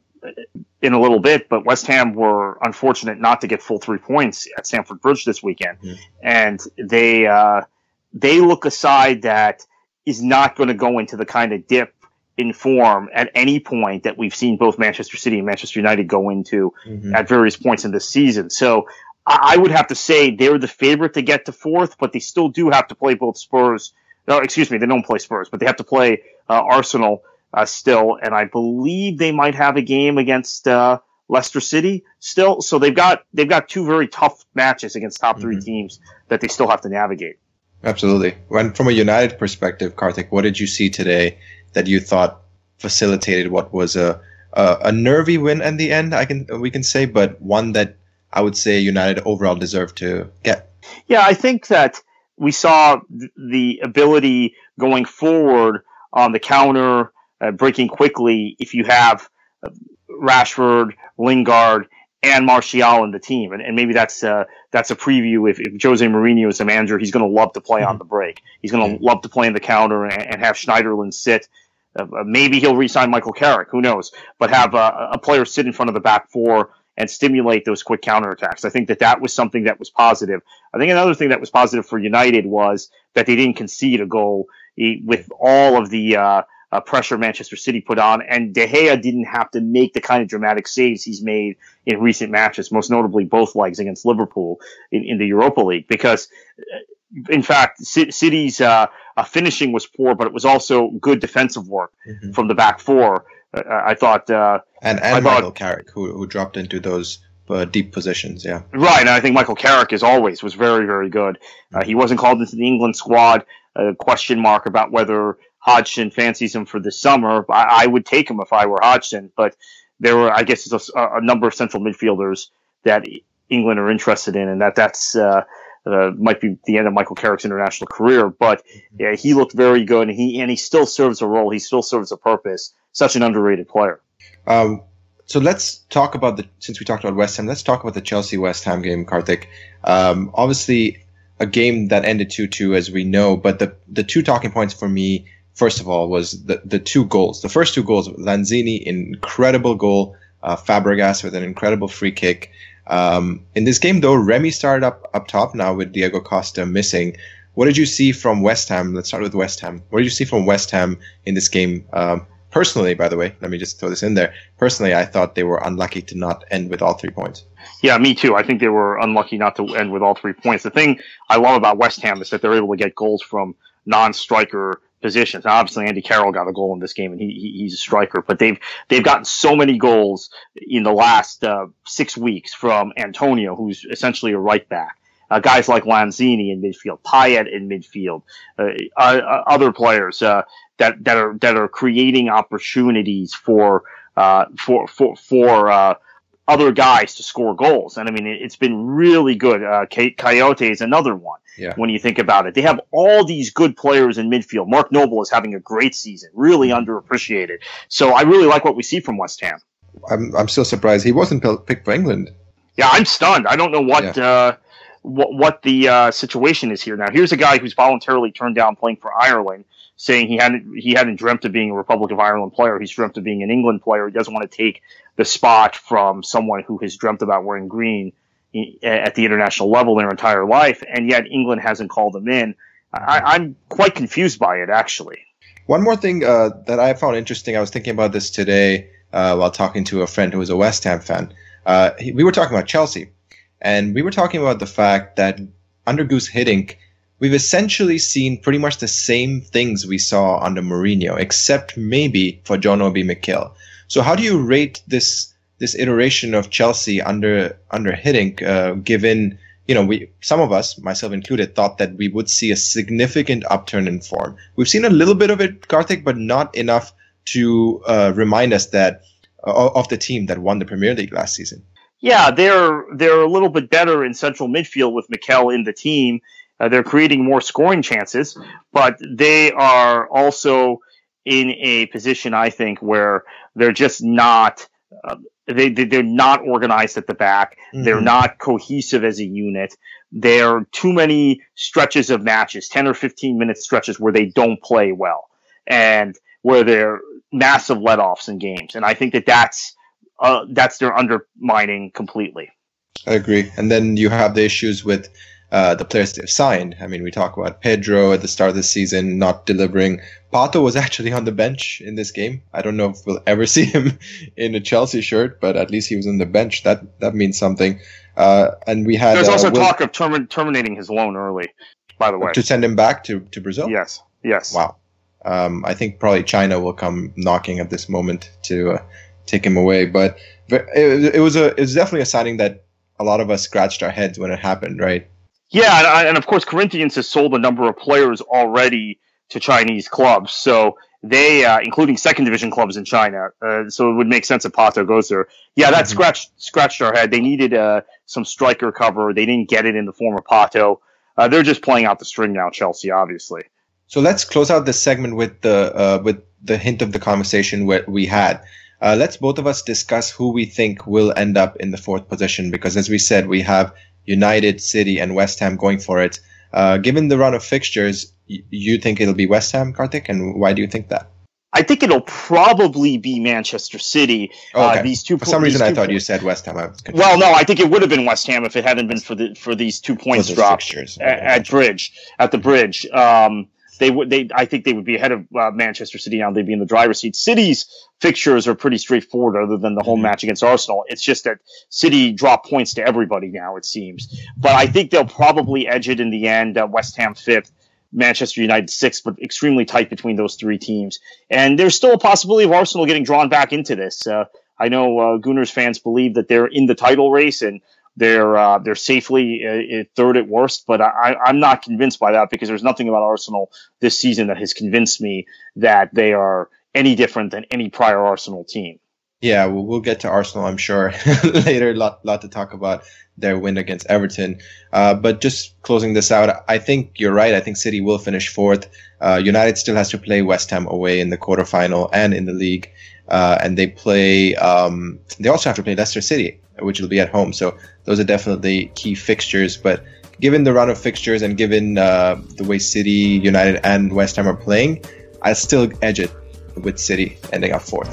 [SPEAKER 2] in a little bit, but West Ham were unfortunate not to get full three points at Stamford Bridge this weekend. Mm-hmm. And they uh, they look a side that is not going to go into the kind of dip in form at any point that we've seen both Manchester City and Manchester United go into mm-hmm. at various points in this season. So I, I would have to say they're the favorite to get to fourth, but they still do have to play both Spurs. No, excuse me, they don't play Spurs, but they have to play uh, Arsenal Uh, still, and I believe they might have a game against uh, Leicester City still. So they've got they've got two very tough matches against top three mm-hmm. teams that they still have to navigate.
[SPEAKER 3] Absolutely. When from a United perspective, Kartik, what did you see today that you thought facilitated what was a a, a nervy win in the end? I can we can say, but one that I would say United overall deserved to get.
[SPEAKER 2] Yeah, I think that we saw th- the ability going forward on the counter. Uh, breaking quickly if you have uh, Rashford, Lingard, and Martial in the team. And, and maybe that's uh, that's a preview. If, if Jose Mourinho is the manager, he's going to love to play mm-hmm. on the break. He's going to mm-hmm. love to play in the counter and, and have Schneiderlin sit. Uh, maybe he'll re-sign Michael Carrick. Who knows? But have uh, a player sit in front of the back four and stimulate those quick counterattacks. I think that that was something that was positive. I think another thing that was positive for United was that they didn't concede a goal with all of the uh, Uh, pressure Manchester City put on, and De Gea didn't have to make the kind of dramatic saves he's made in recent matches, most notably both legs against Liverpool in, in the Europa League, because in fact C- City's uh, uh, finishing was poor, but it was also good defensive work mm-hmm. from the back four. Uh, I thought uh,
[SPEAKER 3] and, and
[SPEAKER 2] I
[SPEAKER 3] Michael
[SPEAKER 2] thought,
[SPEAKER 3] Carrick who, who dropped into those uh, deep positions, yeah.
[SPEAKER 2] Right, and I think Michael Carrick, as always, was very, very good. Uh, he wasn't called into the England squad, a question mark about whether Hodgson fancies him for this summer. I, I would take him if I were Hodgson, but there were, I guess, a, a number of central midfielders that England are interested in, and that that's uh, uh, might be the end of Michael Carrick's international career. But yeah, he looked very good, and he and he still serves a role. He still serves a purpose. Such an underrated player.
[SPEAKER 3] Um, so let's talk about the since we talked about West Ham. Let's talk about the Chelsea West Ham game, Kartik. Um, obviously, a game that ended two two, as we know. But the the two talking points for me, first of all, was the, the two goals. The first two goals, Lanzini, incredible goal. Uh, Fabregas with an incredible free kick. Um, in this game, though, Remy started up, up top now with Diego Costa missing. What did you see from West Ham? Let's start with West Ham. What did you see from West Ham in this game? Um, personally, by the way, let me just throw this in there. Personally, I thought they were unlucky to not end with all three points.
[SPEAKER 2] Yeah, me too. I think they were unlucky not to end with all three points. The thing I love about West Ham is that they're able to get goals from non-striker positions. Now, obviously, Andy Carroll got a goal in this game, and he, he he's a striker. But they've they've gotten so many goals in the last uh, six weeks from Antonio, who's essentially a right back. Uh, guys like Lanzini in midfield, Payet in midfield, uh, uh, other players uh, that that are that are creating opportunities for uh, for for for uh, other guys to score goals. And I mean, it, it's been really good. Uh, Coyote is another one. Yeah. When you think about it, they have all these good players in midfield. Mark Noble is having a great season, really underappreciated. So I really like what we see from West Ham.
[SPEAKER 3] I'm I'm still surprised he wasn't picked for England.
[SPEAKER 2] Yeah, I'm stunned. I don't know what yeah. uh, what what the uh, situation is here now. Here's a guy who's voluntarily turned down playing for Ireland, saying he hadn't he hadn't dreamt of being a Republic of Ireland player. He's dreamt of being an England player. He doesn't want to take the spot from someone who has dreamt about wearing green at the international level their entire life, and yet England hasn't called them in. I, I'm quite confused by it, actually.
[SPEAKER 3] One more thing uh, that I found interesting, I was thinking about this today uh, while talking to a friend who was a West Ham fan. Uh, he, we were talking about Chelsea, and we were talking about the fact that under Guus Hiddink, we've essentially seen pretty much the same things we saw under Mourinho, except maybe for John Obi Mikel. So how do you rate this this iteration of Chelsea under under Hiddink, uh, given, you know, we some of us, myself included, thought that we would see a significant upturn in form. We've seen a little bit of it, Karthik, but not enough to uh, remind us that uh, of the team that won the Premier League last season.
[SPEAKER 2] Yeah, they're they're a little bit better in central midfield with Mikel in the team. Uh, they're creating more scoring chances, but they are also in a position, I think, where they're just not uh, they they're not organized at the back. Mm-hmm. They're not cohesive as a unit. There are too many stretches of matches, ten or fifteen minute stretches where they don't play well, and where they're massive let-offs in games. And I think that that's uh, that's their undermining completely.
[SPEAKER 3] I agree. And then you have the issues with Uh, the players they've signed. I mean, we talk about Pedro at the start of the season not delivering. Pato was actually on the bench in this game. I don't know if we'll ever see him in a Chelsea shirt, but at least he was on the bench. That that means something. Uh, and we had
[SPEAKER 2] there's also
[SPEAKER 3] uh, Will,
[SPEAKER 2] talk of term- terminating his loan early, by the way,
[SPEAKER 3] to send him back to, to Brazil.
[SPEAKER 2] Yes, yes.
[SPEAKER 3] Wow. Um, I think probably China will come knocking at this moment to uh, take him away. But it, it was a it was definitely a signing that a lot of us scratched our heads when it happened, right?
[SPEAKER 2] Yeah, and, and of course, Corinthians has sold a number of players already to Chinese clubs, so they, uh, including second division clubs in China. Uh, so it would make sense if Pato goes there. Yeah, that mm-hmm. scratched scratched our head. They needed uh, some striker cover. They didn't get it in the form of Pato. Uh, they're just playing out the string now, Chelsea, obviously.
[SPEAKER 3] So let's close out this segment with the uh, with the hint of the conversation where we had. Uh, let's both of us discuss who we think will end up in the fourth position, because as we said, we have United, City, and West Ham going for it. Uh, given the run of fixtures, y- you think it'll be West Ham, Karthik? And why do you think that?
[SPEAKER 2] I think it'll probably be Manchester City.
[SPEAKER 3] Oh, okay.
[SPEAKER 2] Uh, these two.
[SPEAKER 3] For some reason, I thought
[SPEAKER 2] points.
[SPEAKER 3] you said West Ham. I was confused.
[SPEAKER 2] Well, no, I think it would have been West Ham if it hadn't been for the for these two points dropped at, at Bridge at the Bridge. Um, they would. They. I think they would be ahead of uh, Manchester City now. They'd be in the driver's seat. City's fixtures are pretty straightforward, other than the home mm-hmm. match against Arsenal. It's just that City drop points to everybody now, it seems. But I think they'll probably edge it in the end. Uh, West Ham fifth, Manchester United sixth, but extremely tight between those three teams. And there's still a possibility of Arsenal getting drawn back into this. Uh, I know uh, Gunners fans believe that they're in the title race and they're uh, they're safely uh, third at worst, but I, I'm not convinced by that, because there's nothing about Arsenal this season that has convinced me that they are any different than any prior Arsenal team.
[SPEAKER 3] Yeah, we'll, we'll get to Arsenal, I'm sure, later. A lot, lot to talk about their win against Everton. Uh, but just closing this out, I think you're right. I think City will finish fourth. Uh, United still has to play West Ham away in the quarterfinal and in the league. Uh, and they play. Um, they also have to play Leicester City, which will be at home. So those are definitely key fixtures. But given the run of fixtures and given uh, the way City, United, and West Ham are playing, I still edge it with City ending up fourth.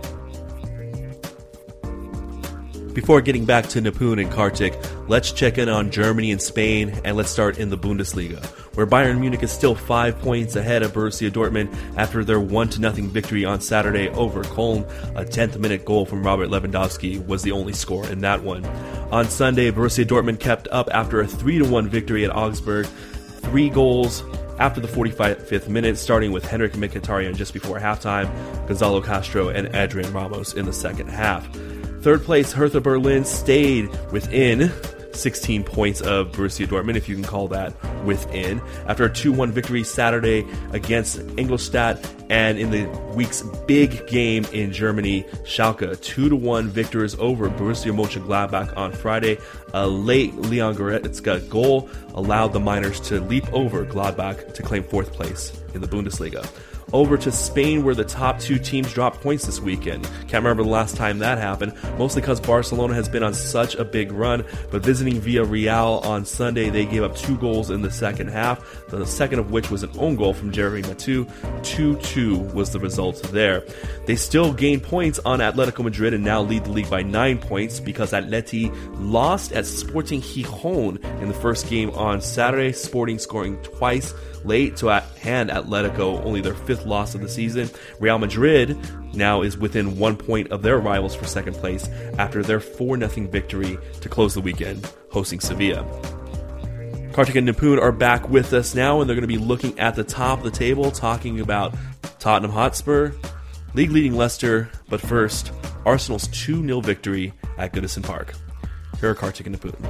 [SPEAKER 1] Before getting back to Nipun and Kartik, let's check in on Germany and Spain, and let's start in the Bundesliga, where Bayern Munich is still five points ahead of Borussia Dortmund after their one to nothing victory on Saturday over Köln. A tenth minute goal from Robert Lewandowski was the only score in that one. On Sunday, Borussia Dortmund kept up after a three to one victory at Augsburg. Three goals after the forty-fifth minute, starting with Henrik Mkhitaryan just before halftime, Gonzalo Castro, and Adrian Ramos in the second half. Third place, Hertha Berlin stayed within sixteen points of Borussia Dortmund, if you can call that within, after a two one victory Saturday against Ingolstadt, and in the week's big game in Germany, Schalke, two to one victors over Borussia Mönchengladbach on Friday. A late Leon Goretzka goal allowed the Miners to leap over Gladbach to claim fourth place in the Bundesliga. over to Spain, where the top two teams dropped points this weekend. Can't remember the last time that happened, mostly because Barcelona has been on such a big run, but visiting Villarreal on Sunday, they gave up two goals in the second half, the second of which was an own goal from Jeremy Matu. two two was the result there. They still gained points on Atletico Madrid and now lead the league by nine points because Atleti lost at Sporting Gijón in the first game on Saturday, Sporting scoring twice late to hand Atletico only their fifth loss of the season. Real Madrid now is within one point of their rivals for second place after their four nothing victory to close the weekend, hosting Sevilla. Kartik and Nipun are back with us now, and they're going to be looking at the top of the table, talking about Tottenham Hotspur, league-leading Leicester, but first, Arsenal's two nil victory at Goodison Park. Here are Kartik and Nipun.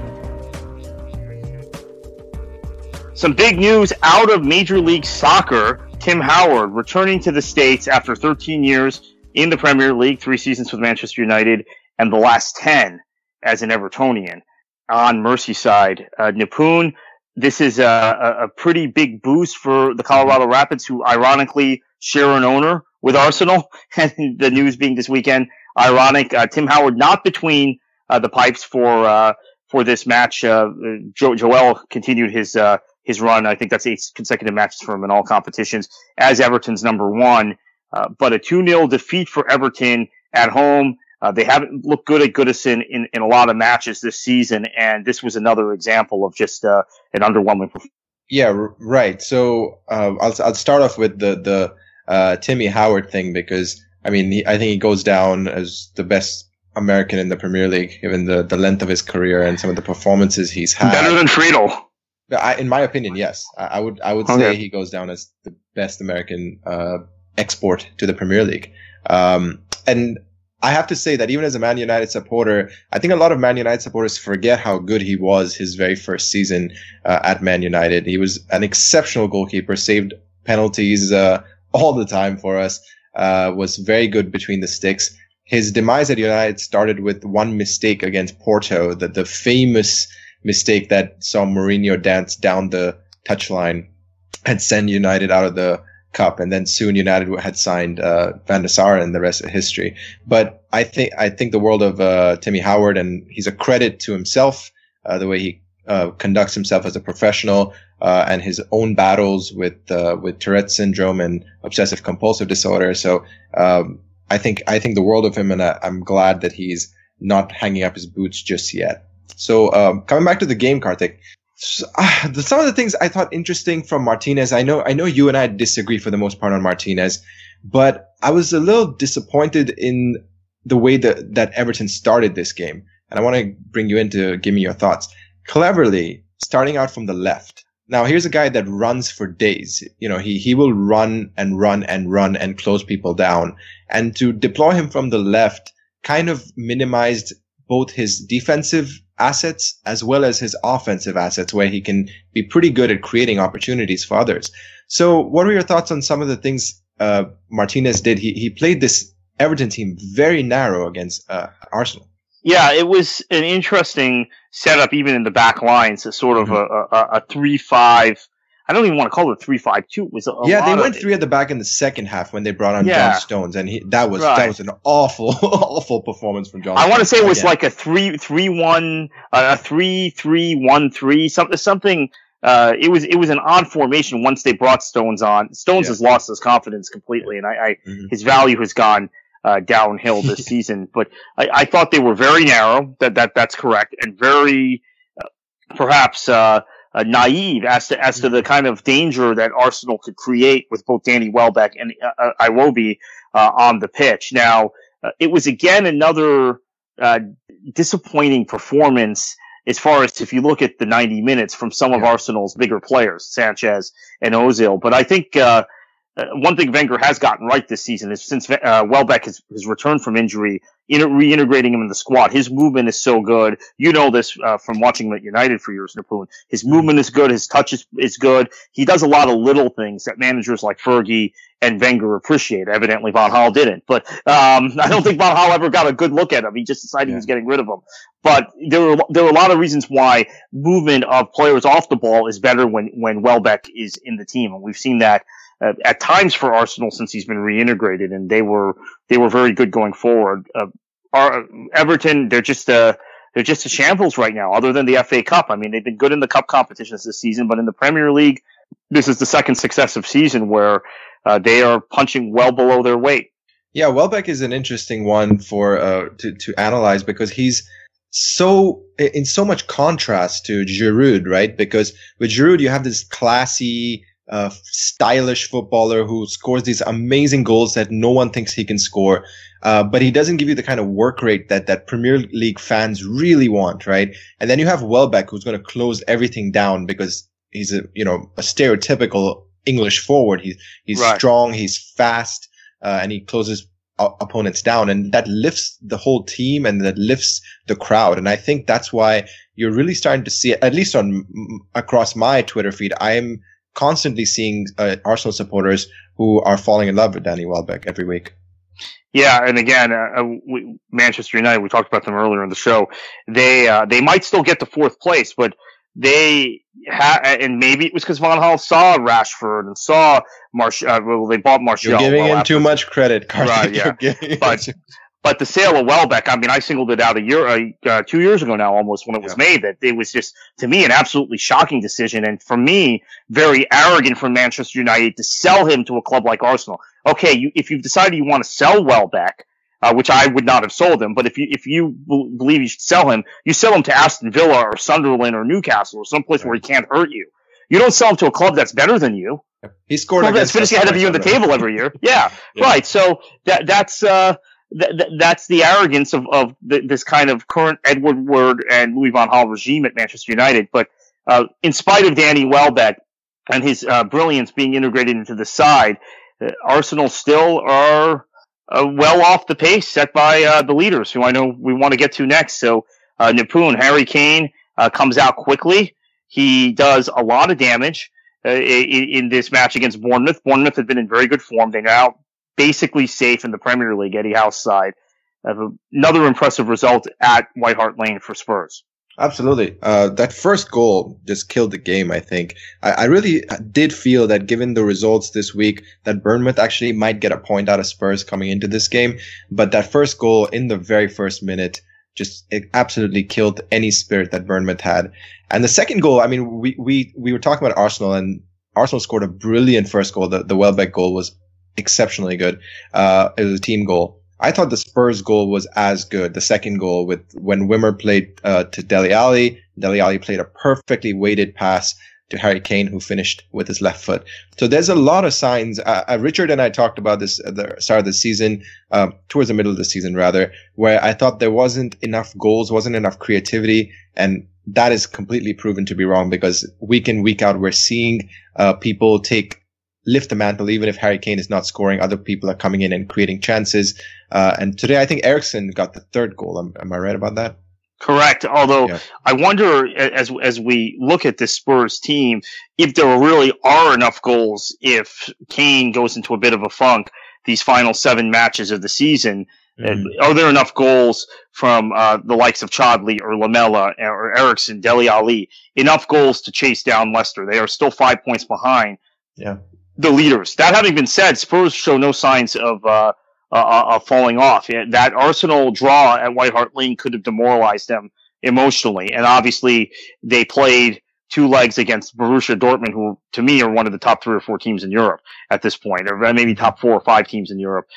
[SPEAKER 2] Some big news out of Major League Soccer. Tim Howard returning to the States after thirteen years in the Premier League, three seasons with Manchester United, and the last ten as an Evertonian on Merseyside. Uh, Nipun, this is a, a, a pretty big boost for the Colorado Rapids, who ironically share an owner with Arsenal. And the news being this weekend, ironic. Uh, Tim Howard not between uh, the pipes for uh, for this match. Uh, jo- Joel continued his uh, his run. I think that's eight consecutive matches for him in all competitions as Everton's number one. Uh, but a two nil defeat for Everton at home. Uh, they haven't looked good at Goodison in, in a lot of matches this season, and this was another example of just uh, an underwhelming performance.
[SPEAKER 3] Yeah, r- right. So uh, I'll I'll start off with the the uh, Timmy Howard thing because I mean he, I think he goes down as the best American in the Premier League, given the, the length of his career and some of the performances he's had.
[SPEAKER 2] Better than Friedel.
[SPEAKER 3] I, in my opinion, yes, I, I would I would
[SPEAKER 2] Okay.
[SPEAKER 3] say he goes down as the best American uh, export to the Premier League. Um, and I have to say that even as a Man United supporter, I think a lot of Man United supporters forget how good he was his very first season uh, at Man United. He was an exceptional goalkeeper, saved penalties uh, all the time for us, uh, was very good between the sticks. His demise at United started with one mistake against Porto, the, the famous mistake that saw Mourinho dance down the touchline and send United out of the Cup, and then soon United had signed uh, Van der Sar, and the rest of history. But I think I think the world of uh, Timmy Howard, and he's a credit to himself, uh, the way he uh, conducts himself as a professional, uh, and his own battles with uh, with Tourette syndrome and obsessive compulsive disorder. So um, I think I think the world of him, and I, I'm glad that he's not hanging up his boots just yet. So um, coming back to the game, Kartik. So, uh, the, some of the things I thought interesting from Martinez, I know, I know you and I disagree for the most part on Martinez, but I was a little disappointed in the way that, that Everton started this game. And I want to bring you in to give me your thoughts. Cleverly starting out from the left. Now, here's a guy that runs for days. You know, he, he will run and run and run and close people down. And to deploy him from the left kind of minimized both his defensive assets as well as his offensive assets, where he can be pretty good at creating opportunities for others. So what are your thoughts on some of the things uh, Martinez did? He he played this Everton team very narrow against uh, Arsenal.
[SPEAKER 2] Yeah, it was an interesting setup, even in the back lines, a sort of mm-hmm. a, a, a three five. I don't even want to call it three five two. It was a, a
[SPEAKER 3] yeah,
[SPEAKER 2] lot
[SPEAKER 3] they
[SPEAKER 2] of
[SPEAKER 3] went
[SPEAKER 2] it.
[SPEAKER 3] three at the back in the second half when they brought on
[SPEAKER 2] Yeah.
[SPEAKER 3] John Stones, and he, that was
[SPEAKER 2] Right.
[SPEAKER 3] that was an awful, awful performance from John.
[SPEAKER 2] I want to
[SPEAKER 3] Stones
[SPEAKER 2] say it was
[SPEAKER 3] again.
[SPEAKER 2] like a three three one, uh, a three three one three, something something. Uh, it was it was an odd formation once they brought Stones on. Stones
[SPEAKER 3] Yeah.
[SPEAKER 2] has lost his confidence completely, and I, I
[SPEAKER 3] Mhm.
[SPEAKER 2] his value has gone uh, downhill this season. But I, I thought they were very narrow. That that that's correct, and very uh, perhaps uh, uh, naive as to as to the kind of danger that Arsenal could create with both Danny Welbeck and uh, uh, Iwobi uh, on the pitch. Now uh, it was again another uh, disappointing performance. As far as if you look at the ninety minutes from some of
[SPEAKER 3] Yeah.
[SPEAKER 2] Arsenal's bigger players, Sanchez and Ozil. But I think uh, uh, one thing Wenger has gotten right this season is since uh, Welbeck has, has returned from injury, in, reintegrating him in the squad, his movement is so good. You know this uh, from watching him at United for years, Nipun. His movement is good. His touch is, is good. He does a lot of little things that managers like Fergie and Wenger appreciate. Evidently, Van Gaal didn't. But um, I don't think Van Gaal ever got a good look at him. He just decided
[SPEAKER 3] Yeah.
[SPEAKER 2] he was getting rid of him. But there were there were a lot of reasons why movement of players off the ball is better when when Welbeck is in the team, and we've seen that uh, at times for Arsenal since he's been reintegrated, and they were they were very good going forward. Uh, our, Everton, they're just a they're just a shambles right now. Other than the F A Cup, I mean, they've been good in the cup competitions this season, but in the Premier League, this is the second successive season where uh, they are punching well below their weight.
[SPEAKER 3] Yeah, Welbeck is an interesting one for uh, to to analyze because he's so in so much contrast to Giroud, right? Because with Giroud, you have this classy, uh, stylish footballer who scores these amazing goals that no one thinks he can score. Uh, but he doesn't give you the kind of work rate that, that Premier League fans really want, right? And then you have Welbeck, who's going to close everything down because he's a, you know, a stereotypical English forward. He's, he's right. strong, he's fast, uh, and he closes opponents down, and that lifts the whole team and that lifts the crowd. And I think that's why you're really starting to see it, at least on across my Twitter feed. I'm constantly seeing uh, Arsenal supporters who are falling in love with Danny Welbeck every week.
[SPEAKER 2] Yeah, and again, uh, we, Manchester United, we talked about them earlier in the show. They uh, they might still get to fourth place, but they ha- and maybe it was because Van Gaal saw Rashford and saw Martial. Uh, well, they bought Martial.
[SPEAKER 3] You're giving
[SPEAKER 2] well
[SPEAKER 3] him
[SPEAKER 2] after.
[SPEAKER 3] too much credit, Kartik.
[SPEAKER 2] Right, yeah. But but the sale of Welbeck, I mean, I singled it out a year, uh, two years ago now, almost when it was yeah. made. That it was just to me an absolutely shocking decision, and for me, very arrogant from Manchester United to sell him to a club like Arsenal. Okay, you, if you've decided you want to sell Welbeck. Uh, which I would not have sold him, but if you if you b- believe you should sell him, you sell him to Aston Villa or Sunderland or Newcastle or someplace right. where he can't hurt you. You don't sell him to a club that's better than you.
[SPEAKER 3] He scored
[SPEAKER 2] club that's finishing ahead of you in the table every year. Yeah, yeah. right. So that that's uh th- th- that's the arrogance of of th- this kind of current Edward Ward and Louis van Gaal regime at Manchester United. But uh, in spite of Danny Welbeck and his uh, brilliance being integrated into the side, uh, Arsenal still are. Uh, well off the pace set by uh, the leaders, who I know we want to get to next. So, uh, Nipun, Harry Kane, uh, comes out quickly. He does a lot of damage uh, in, in this match against Bournemouth. Bournemouth had been in very good form. They're now basically safe in the Premier League, Eddie Howe's side. Uh, another impressive result at White Hart Lane for Spurs.
[SPEAKER 3] Absolutely. Uh, that first goal just killed the game, I think. I, I really did feel that given the results this week, that Bournemouth actually might get a point out of Spurs coming into this game. But that first goal in the very first minute just it absolutely killed any spirit that Bournemouth had. And the second goal, I mean, we, we, we were talking about Arsenal, and Arsenal scored a brilliant first goal. The, the Welbeck goal was exceptionally good. Uh, it was a team goal. I thought the Spurs goal was as good. The second goal with when Wimmer played uh, to Dele Alli. Dele Alli played a perfectly weighted pass to Harry Kane, who finished with his left foot. So there's a lot of signs. Uh, uh, Richard and I talked about this at the start of the season, um, towards the middle of the season rather, where I thought there wasn't enough goals, wasn't enough creativity, and that is completely proven to be wrong because week in, week out, we're seeing uh, people take lift the mantle. Even if Harry Kane is not scoring, other people are coming in and creating chances. Uh, and today, I think Eriksen got the third goal. Am, am I right about that?
[SPEAKER 2] Correct. Although yeah. I wonder, as as we look at this Spurs team, if there really are enough goals if Kane goes into a bit of a funk these final seven matches of the season. Mm-hmm. Are there enough goals from uh, the likes of Chadli or Lamela or Eriksen, Dele Alli, enough goals to chase down Leicester? They are still five points behind
[SPEAKER 3] yeah.
[SPEAKER 2] the leaders. That having been said, Spurs show no signs of uh, uh, of falling off. That Arsenal draw at White Hart Lane could have demoralized them emotionally, and obviously they played two legs against Borussia Dortmund, who to me are one of the top three or four teams in Europe at this point, or maybe top four or five teams in Europe.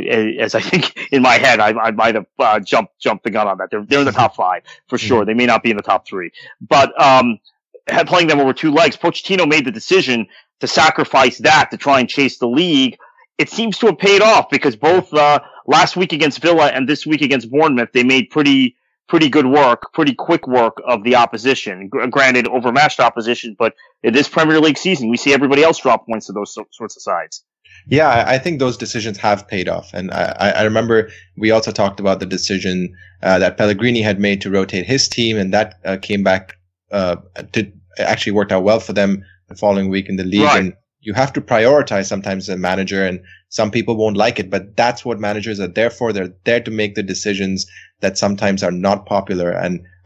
[SPEAKER 2] As I think in my head, I, I might have uh, jumped jumped the gun on that. They're they're in the top five for sure. They may not be in the top three, but um, playing them over two legs, Pochettino made the decision to sacrifice that to try and chase the league. It seems to have paid off because both uh, last week against Villa and this week against Bournemouth, they made pretty. pretty good work, pretty quick work of the opposition. G- granted, overmatched opposition, but in this Premier League season, we see everybody else drop points to those so- sorts of sides.
[SPEAKER 3] Yeah, I think those decisions have paid off. And I, I remember we also talked about the decision uh, that Pellegrini had made to rotate his team, and that uh, came back uh, to actually worked out well for them the following week in the league.
[SPEAKER 2] Right.
[SPEAKER 3] And you have to prioritize sometimes as a manager, and some people won't like it, but that's what managers are there for. They're there to make the decisions that sometimes are not popular. And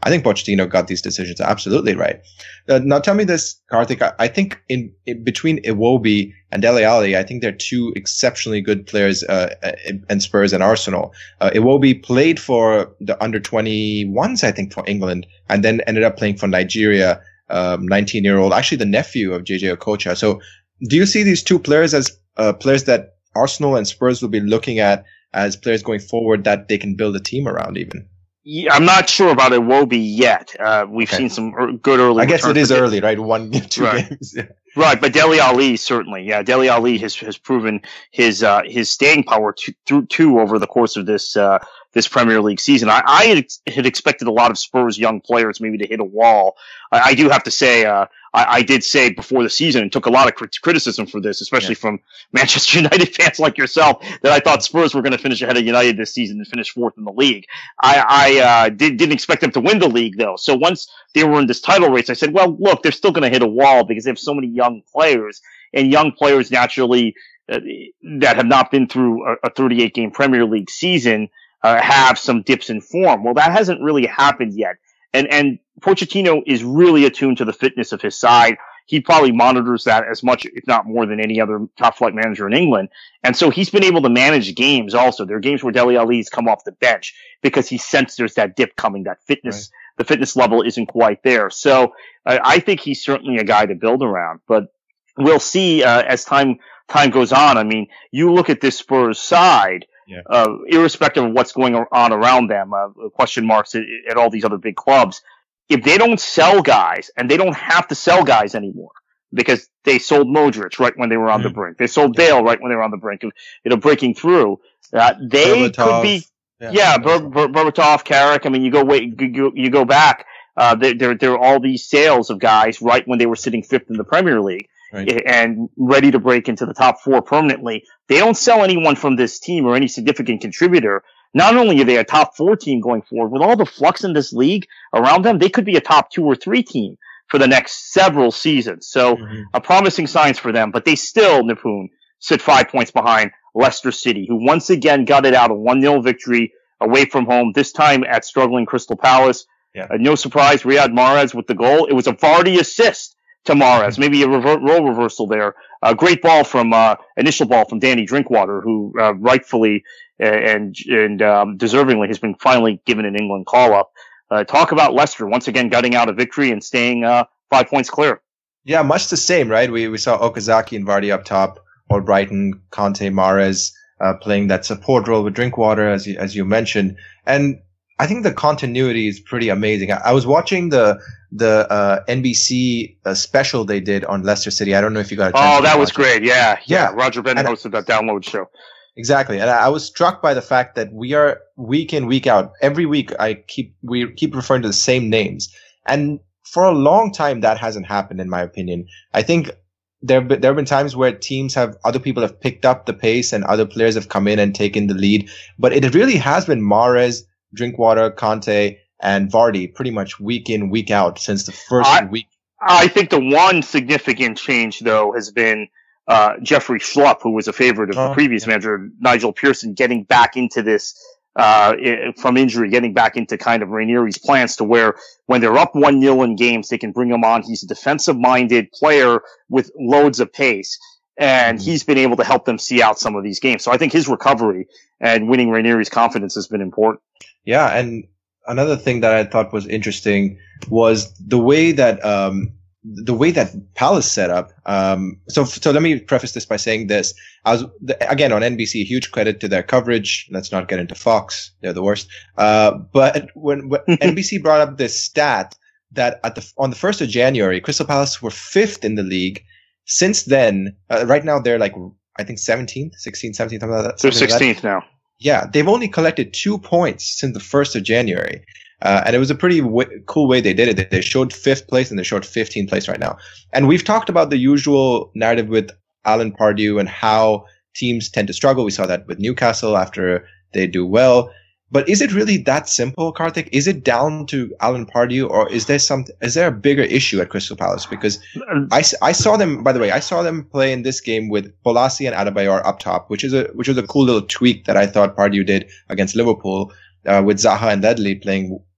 [SPEAKER 3] I think Pochettino got these decisions absolutely right. Uh, now tell me this, Karthik. I, I think in, in between Iwobi and Dele Alli, I think they're two exceptionally good players uh, in Spurs and Arsenal. Uh, Iwobi played for the under twenty-ones, I think, for England, and then ended up playing for Nigeria, um, nineteen-year-old, actually the nephew of J J Okocha. So do you see these two players as uh, players that Arsenal and Spurs will be looking at as players going forward that they can build a team around even?
[SPEAKER 2] Yeah, I'm not sure about Iwobi yet. Uh, we've okay. seen some er- good early.
[SPEAKER 3] I guess it is early, right? One, two
[SPEAKER 2] right.
[SPEAKER 3] games. Yeah.
[SPEAKER 2] Right, but Dele Alli certainly, yeah. Dele Alli has has proven his uh, his staying power to, through two over the course of this uh, this Premier League season. I, I had, ex- had expected a lot of Spurs young players maybe to hit a wall. I, I do have to say, uh, I, I did say before the season and took a lot of crit- criticism for this, especially yeah. from Manchester United fans like yourself, that I thought Spurs were going to finish ahead of United this season and finish fourth in the league. I, I uh, did, didn't expect them to win the league though. So once they were in this title race, I said, well, look, they're still going to hit a wall because they have so many young players, and young players naturally uh, that have not been through a, a thirty-eight game Premier League season uh, have some dips in form. Well, that hasn't really happened yet. And, and Pochettino is really attuned to the fitness of his side. He probably monitors that as much, if not more than any other top flight manager in England. And so he's been able to manage games also. There are games where Dele Alli's come off the bench because he sensed there's that dip coming, that fitness, right. the fitness level isn't quite there. So uh, I think he's certainly a guy to build around, but we'll see, uh, as time, time goes on. I mean, you look at this Spurs side, yeah. uh, irrespective of what's going on around them, uh, question marks at, at all these other big clubs. If they don't sell guys, and they don't have to sell guys anymore because they sold Modric right when they were on mm. the brink, they sold Dale right when they were on the brink of, you know, breaking through. Uh, they Berbatov. could be, yeah, yeah Ber- Ber- Berbatov, Carrick. I mean, you go wait, you, you go back. Uh, there, there, there are all these sales of guys right when they were sitting fifth in the Premier League right. and ready to break into the top four permanently. They don't sell anyone from this team or any significant contributor. Not only are they a top four team going forward, with all the flux in this league around them, they could be a top two or three team for the next several seasons. So mm-hmm. a promising signs for them, but they still, Nipun, sit five points behind Leicester City, who once again got it out a one nil victory away from home, this time at struggling Crystal Palace. Yeah. Uh, no surprise, Riyad Mahrez with the goal. It was a Vardy assist to Mahrez, maybe a rever- role reversal there. A great ball from, uh, initial ball from Danny Drinkwater, who, uh, rightfully and, and, um, deservingly has been finally given an England call up. Uh, talk about Leicester once again gutting out a victory and staying, uh, five points clear.
[SPEAKER 3] Yeah, much the same, right? We, we saw Okazaki and Vardy up top, Albrighton, Conte, Mahrez, uh, playing that support role with Drinkwater, as you, as you mentioned. And I think the continuity is pretty amazing. I, I was watching the the uh, N B C uh, special they did on Leicester City. I don't know if you got a chance.
[SPEAKER 2] Oh, that was great. Yeah,
[SPEAKER 3] yeah.
[SPEAKER 2] yeah. Roger Bennett hosted that download show.
[SPEAKER 3] Exactly, and I, I was struck by the fact that we are week in, week out. Every week, I keep we keep referring to the same names, and for a long time that hasn't happened, in my opinion. I think there have been, there have been times where teams have other people have picked up the pace and other players have come in and taken the lead, but it really has been Mahrez, Drinkwater, Conte, and Vardy pretty much week in, week out since the first I, week.
[SPEAKER 2] I think the one significant change, though, has been uh, Jeffrey Schlupp, who was a favorite of oh, the previous yeah. manager, Nigel Pearson, getting back into this uh, from injury, getting back into kind of Ranieri's plans to where when they're up one nil in games, they can bring him on. He's a defensive-minded player with loads of pace. And mm-hmm. he's been able to help them see out some of these games. So I think his recovery and winning Ranieri's confidence has been important.
[SPEAKER 3] Yeah, and another thing that I thought was interesting was the way that um, the way that Palace set up. Um, so, so let me preface this by saying this: I was again on N B C. Huge credit to their coverage. Let's not get into Fox; they're the worst. Uh, but when, when N B C brought up this stat that at the on the first of January, Crystal Palace were fifth in the league. Since then, uh, right now they're like I think seventeenth, sixteenth, seventeenth, something like that.
[SPEAKER 2] They're sixteenth like now.
[SPEAKER 3] Yeah, they've only collected two points since the first of January. Uh, and it was a pretty w- cool way they did it. They showed fifth place and they showed fifteenth place right now. And we've talked about the usual narrative with Alan Pardew and how teams tend to struggle. We saw that with Newcastle after they do well. But is it really that simple, Karthik? Is it down to Alan Pardew, or is there some? Is there a bigger issue at Crystal Palace? Because I, I saw them. By the way, I saw them play in this game with Bolasie and Adebayor up top, which is a which was a cool little tweak that I thought Pardew did against Liverpool, uh, with Zaha and Ledley playing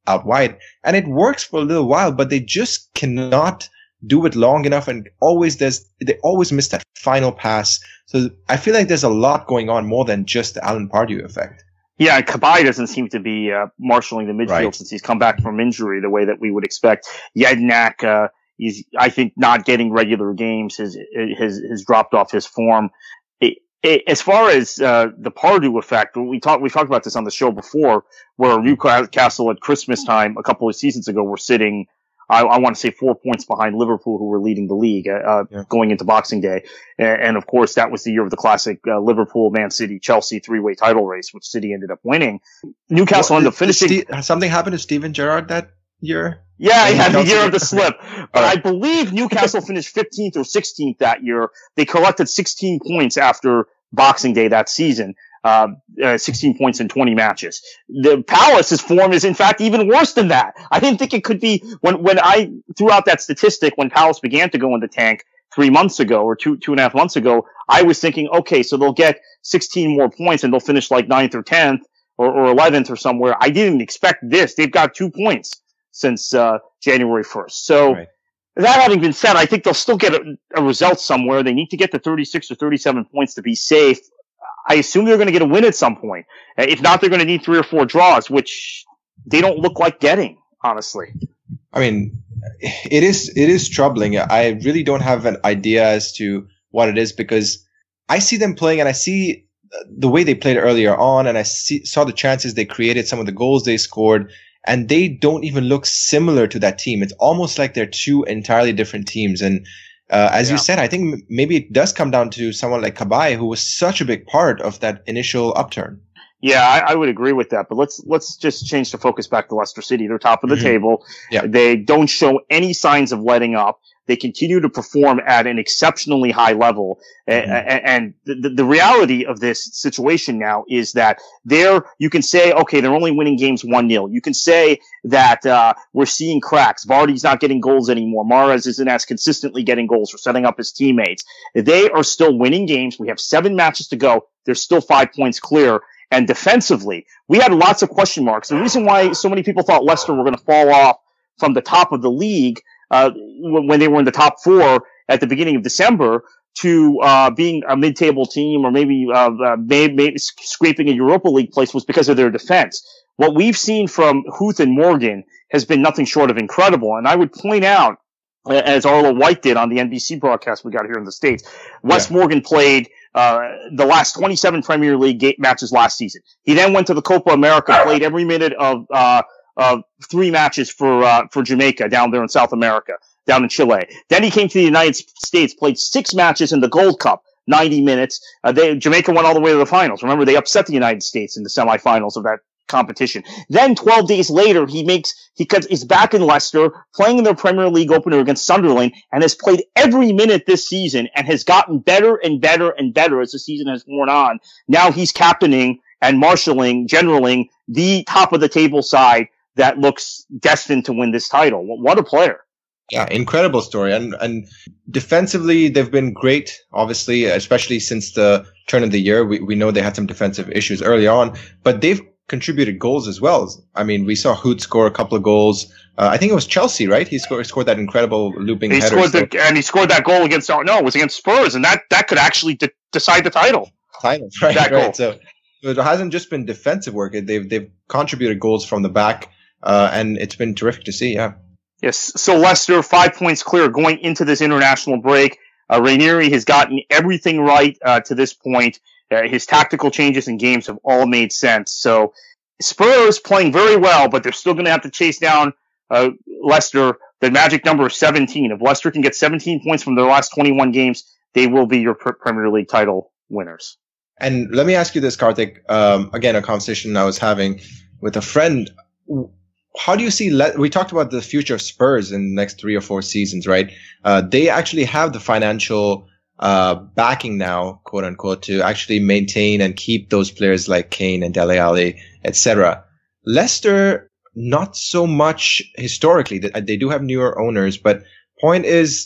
[SPEAKER 3] out wide. And it works for a little while, but they just cannot do it long enough. And always there's, they always miss that final pass. So I feel like there's a lot going on more than just the Alan Pardew effect.
[SPEAKER 2] Yeah, and Cabaye doesn't seem to be uh, marshaling the midfield right. since he's come back from injury the way that we would expect. Jednak, uh, he's, I think, not getting regular games has, has, has dropped off his form. It, it, as far as, uh, the Pardew effect, we talked, we talked about this on the show before, where Newcastle at Christmas time a couple of seasons ago were sitting, I, I want to say four points behind Liverpool, who were leading the league, uh, yeah. going into Boxing Day. And, and of course, that was the year of the classic, uh, Liverpool, Man City, Chelsea three-way title race, which City ended up winning. Newcastle well, ended up finishing.
[SPEAKER 3] Steve, something happened to Steven Gerrard that year?
[SPEAKER 2] Yeah, he had the year of the slip. But right. I believe Newcastle finished fifteenth or sixteenth that year. They collected sixteen points after Boxing Day that season. Uh, uh, sixteen points in twenty matches. The Palace's form is, in fact, even worse than that. I didn't think it could be, when, when I threw out that statistic, when Palace began to go in the tank three months ago, or two, two and a half months ago, I was thinking, okay, so they'll get sixteen more points and they'll finish like ninth or tenth or, or eleventh or somewhere. I didn't expect this. They've got two points since, uh, January first. So, right. That having been said, I think they'll still get a, a result somewhere. They need to get to thirty-six or thirty-seven points to be safe. I assume they're going to get a win at some point. If not, they're going to need three or four draws, which they don't look like getting, honestly.
[SPEAKER 3] I mean, it is it is troubling. I really don't have an idea as to what it is, because I see them playing and I see the way they played earlier on, and I see, saw the chances they created, some of the goals they scored, and they don't even look similar to that team. It's almost like they're two entirely different teams. And Uh, as yeah. you said, I think maybe it does come down to someone like Cabaye, who was such a big part of that initial upturn.
[SPEAKER 2] Yeah, I, I would agree with that. But let's let's just change the focus back to Leicester City. They're top of the mm-hmm. table. Yeah. They don't show any signs of letting up. They continue to perform at an exceptionally high level. Mm-hmm. And, and the, the reality of this situation now is that they're, you can say, okay, they're only winning games one nil. You can say that, uh, we're seeing cracks. Vardy's not getting goals anymore. Mahrez isn't as consistently getting goals or setting up his teammates. They are still winning games. We have seven matches to go. They're still five points clear. And defensively, we had lots of question marks. The reason why so many people thought Leicester were going to fall off from the top of the league, uh, when they were in the top four at the beginning of December, to uh being a mid-table team, or maybe uh, uh maybe, maybe scraping a Europa League place, was because of their defense. What we've seen from Huth and Morgan has been nothing short of incredible. And I would point out, as Arlo White did on the N B C broadcast we got here in the States, Wes yeah. Morgan played uh the last twenty-seven Premier League ga- matches last season. He then went to the Copa America, played every minute of uh of three matches for uh for Jamaica down there in South America, down in Chile. Then he came to the United States, played six matches in the Gold Cup, ninety minutes. Uh, they, Jamaica went all the way to the finals. Remember, they upset the United States in the semifinals of that competition. Then twelve days later, he makes, he cuts, is back in Leicester, playing in their Premier League opener against Sunderland, and has played every minute this season and has gotten better and better and better as the season has worn on. Now he's captaining and marshalling, generaling the top of the table side that looks destined to win this title. What a player.
[SPEAKER 3] Yeah, incredible story. And and defensively, they've been great, obviously, especially since the turn of the year. We we know they had some defensive issues early on, but they've contributed goals as well. I mean, we saw Huth score a couple of goals. Uh, I think it was Chelsea, right? He scored scored that incredible looping
[SPEAKER 2] he
[SPEAKER 3] header.
[SPEAKER 2] Scored the, and he scored that goal against, no, it was against Spurs, and that, that could actually de- decide the title.
[SPEAKER 3] Title, right, that right. Goal. So, so it hasn't just been defensive work. They've, they've contributed goals from the back, uh, and it's been terrific to see, yeah.
[SPEAKER 2] Yes, so Leicester, five points clear going into this international break. Uh, Ranieri has gotten everything right uh, to this point. Uh, his tactical changes in games have all made sense. So Spurs playing very well, but they're still going to have to chase down uh, Leicester. The magic number is seventeen. If Leicester can get seventeen points from their last twenty-one games, they will be your Premier League title winners.
[SPEAKER 3] And let me ask you this, Karthik. Um, again, a conversation I was having with a friend. How do you see, Le- we talked about the future of Spurs in the next three or four seasons, right? Uh, they actually have the financial uh backing now, quote unquote, to actually maintain and keep those players like Kane and Dele Alli, et cetera. Leicester, not so much historically. They, they do have newer owners, but point is,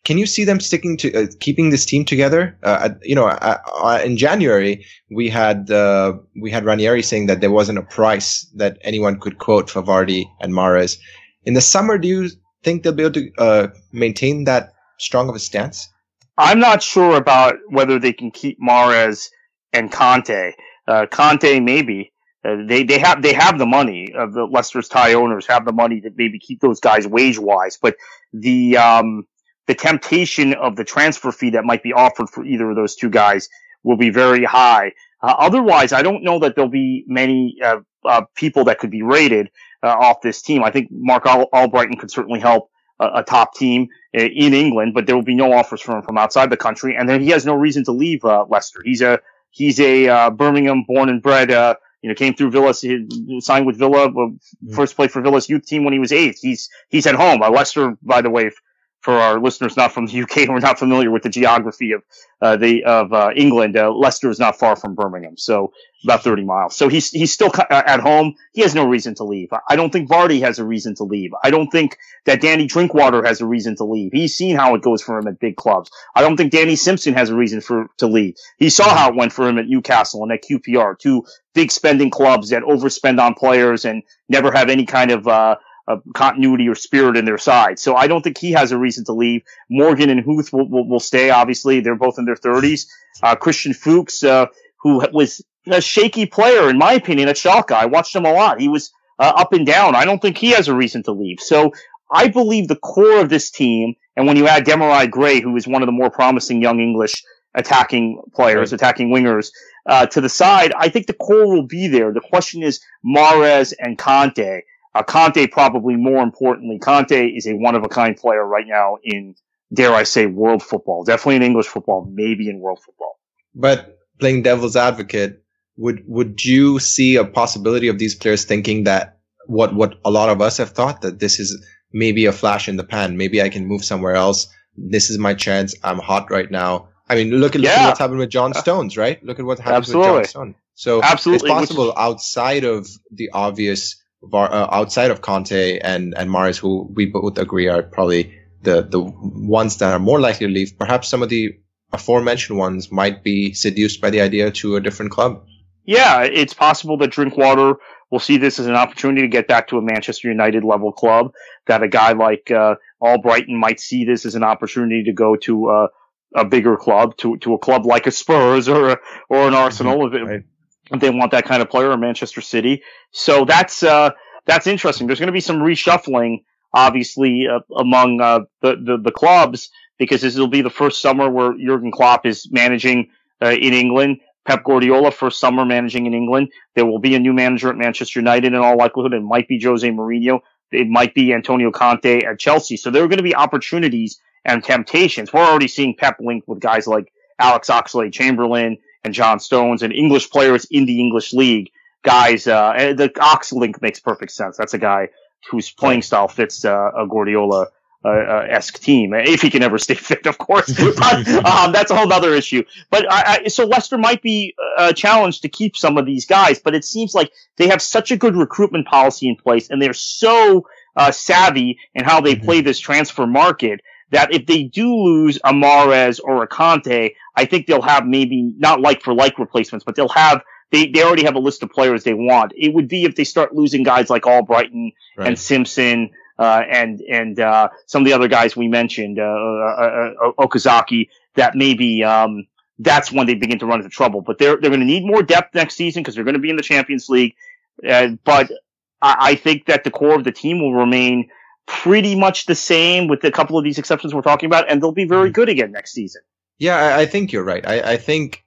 [SPEAKER 3] can you see them sticking to uh, keeping this team together? Uh, you know, uh, uh, in January we had uh, we had Ranieri saying that there wasn't a price that anyone could quote for Vardy and Mahrez. In the summer, do you think they'll be able to uh, maintain that strong of a stance?
[SPEAKER 2] I'm not sure about whether they can keep Mahrez and Conte. Uh, Conte maybe. Uh, they they have they have the money. Uh, the Leicester's Thai owners have the money to maybe keep those guys wage wise, but the um the temptation of the transfer fee that might be offered for either of those two guys will be very high. Uh, otherwise, I don't know that there'll be many uh, uh, people that could be rated uh, off this team. I think Mark Al- Albrighton could certainly help a, a top team uh, in England, but there will be no offers from him from outside the country, and then he has no reason to leave uh, Leicester. He's a he's a uh, Birmingham born and bred. Uh, You know, came through Villa, signed with Villa, first played for Villa's youth team when he was eight. He's, he's at home. Uh, Leicester, by the way, for our listeners not from the U K who are not familiar with the geography of, uh, the, of, uh, England, uh, Leicester is not far from Birmingham. So about thirty miles. So he's, he's still at home. He has no reason to leave. I don't think Vardy has a reason to leave. I don't think that Danny Drinkwater has a reason to leave. He's seen how it goes for him at big clubs. I don't think Danny Simpson has a reason for, to leave. He saw how it went for him at Newcastle and at Q P R, two big spending clubs that overspend on players and never have any kind of, uh, Uh, continuity or spirit in their side. So I don't think he has a reason to leave. Morgan and Huth will, will, will stay, obviously. They're both in their thirties. Uh, Christian Fuchs, uh, who was a shaky player, in my opinion, at Schalke. I watched him a lot. He was uh, up and down. I don't think he has a reason to leave. So I believe the core of this team, and when you add Demarai Gray, who is one of the more promising young English attacking players, right. attacking wingers, uh, to the side, I think the core will be there. The question is Mahrez and Conte. Uh, Conte, probably more importantly, Conte is a one-of-a-kind player right now in, dare I say, world football. Definitely in English football, maybe in world football.
[SPEAKER 3] But playing devil's advocate, would would you see a possibility of these players thinking that what what a lot of us have thought, that this is maybe a flash in the pan, maybe I can move somewhere else, this is my chance, I'm hot right now. I mean, look at, yeah. look at what's happened with John Stones, right? Look at what happened Absolutely. with John Stones. So Absolutely. it's possible Which... outside of the obvious... Uh, outside of Conte and, and Mahrez, who we both agree are probably the, the ones that are more likely to leave, perhaps some of the aforementioned ones might be seduced by the idea to a different club.
[SPEAKER 2] Yeah, it's possible that Drinkwater will see this as an opportunity to get back to a Manchester United level club, that a guy like uh, Albrighton might see this as an opportunity to go to uh, a bigger club, to to a club like a Spurs or a, or an Arsenal. Mm-hmm. Right. If they want that kind of player in Manchester City. So that's, uh, that's interesting. There's going to be some reshuffling, obviously, uh, among, uh, the, the, the clubs, because this will be the first summer where Jurgen Klopp is managing, uh, in England. Pep Guardiola, first summer managing in England. There will be a new manager at Manchester United in all likelihood. It might be Jose Mourinho. It might be Antonio Conte at Chelsea. So there are going to be opportunities and temptations. We're already seeing Pep linked with guys like Alex Oxlade-Chamberlain and John Stones and English players in the English league. Guys, uh, the Ox link makes perfect sense. That's a guy whose playing style fits, uh, a Guardiola, uh, uh, esque team. If he can ever stay fit, of course. But, um, that's a whole other issue. But I, I, so Leicester might be a challenge to keep some of these guys, but it seems like they have such a good recruitment policy in place and they're so, uh, savvy in how they play this transfer market that if they do lose a Mahrez or a Conte, I think they'll have maybe not like for like replacements, but they'll have, they, they already have a list of players they want. It would be if they start losing guys like Albrighton right. and Simpson, uh, and, and, uh, some of the other guys we mentioned, uh, uh, uh Okazaki, that maybe, um, that's when they begin to run into trouble. But they're, they're going to need more depth next season because they're going to be in the Champions League. Uh, but I, I think that the core of the team will remain pretty much the same with a couple of these exceptions we're talking about, and they'll be very good again next season.
[SPEAKER 3] Yeah, I, I think you're right. I, I think,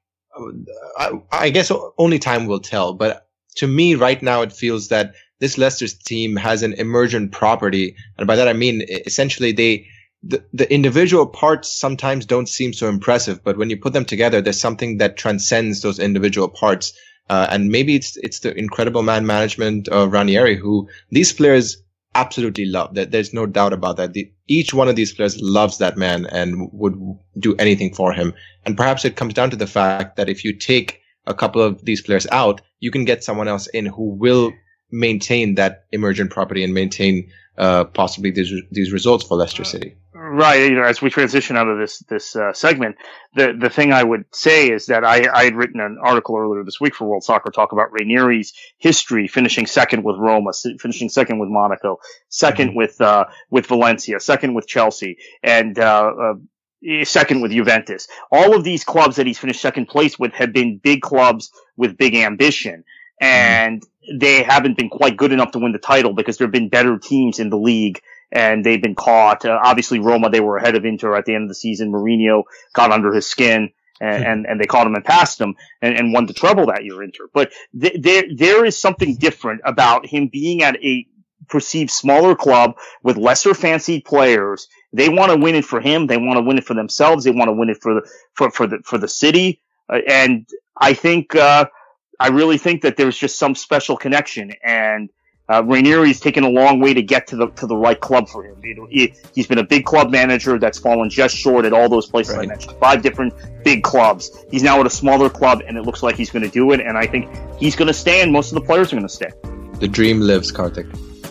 [SPEAKER 3] I, I guess only time will tell, but to me right now it feels that this Leicester's team has an emergent property, and by that I mean essentially they, the, the individual parts sometimes don't seem so impressive, but when you put them together, there's something that transcends those individual parts. Uh, and maybe it's, it's the incredible man management of Ranieri, who these players absolutely love. That there's no doubt about that. The, each one of these players loves that man and would do anything for him. And perhaps it comes down to the fact that if you take a couple of these players out, you can get someone else in who will maintain that emergent property and maintain uh, possibly these these results for Leicester City.
[SPEAKER 2] Right. You know, as we transition out of this this uh, segment, the the thing I would say is that I, I had written an article earlier this week for World Soccer Talk about Ranieri's history, finishing second with Roma, finishing second with Monaco, second mm-hmm. with uh, with Valencia, second with Chelsea, and uh, uh, second with Juventus. All of these clubs that he's finished second place with have been big clubs with big ambition, and mm-hmm. they haven't been quite good enough to win the title because there have been better teams in the league. And they've been caught. Uh, obviously, Roma, they were ahead of Inter at the end of the season. Mourinho got under his skin, and, mm-hmm. and, and they caught him and passed him and, and won the treble that year, Inter. But th- there there is something different about him being at a perceived smaller club with lesser fancied players. They want to win it for him. They want to win it for themselves. They want to win it for the for, for the for the city. Uh, and I think uh, I really think that there's just some special connection. And Uh, Ranieri's taken a long way to get to the to the right club for him. You know, he, he's been a big club manager that's fallen just short at all those places right. I mentioned. Five different big clubs. He's now at a smaller club, and it looks like he's going to do it. And I think he's going to stay, and most of the players are going to stay.
[SPEAKER 3] The dream lives, Kartik.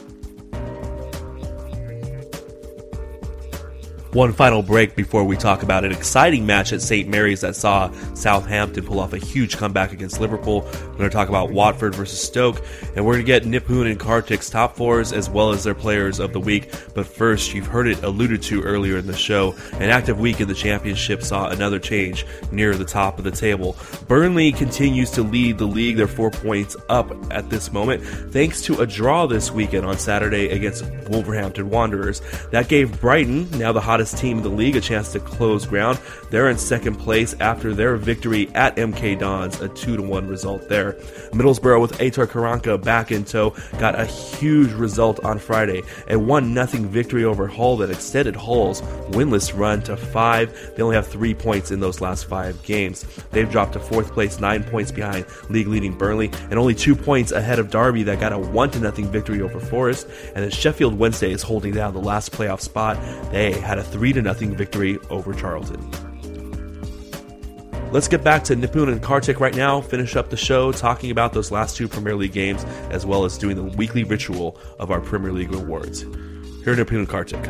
[SPEAKER 1] One final break before we talk about an exciting match at Saint Mary's that saw Southampton pull off a huge comeback against Liverpool. We're going to talk about Watford versus Stoke, and we're going to get Nipun and Kartik's top fours as well as their players of the week. But first, you've heard it alluded to earlier in the show, an active week in the Championship saw another change near the top of the table. Burnley continues to lead the league. They're four points up at this moment, thanks to a draw this weekend on Saturday against Wolverhampton Wanderers. That gave Brighton, now the hottest team in the league, a chance to close ground. They're in second place after their victory at M K Dons, a two to one result there. Middlesbrough with Aitor Karanka back in tow got a huge result on Friday, a one nothing victory over Hull that extended Hull's winless run to five. They only have three points in those last five games. They've dropped to fourth place, nine points behind league-leading Burnley, and only two points ahead of Derby that got a one to nothing victory over Forest. And then Sheffield Wednesday is holding down the last playoff spot. They had a three to nothing victory over Charlton. Let's get back to Nipun and Kartik right now, finish up the show talking about those last two Premier League games, as well as doing the weekly ritual of our Premier League awards. Here are Nipun and Kartik.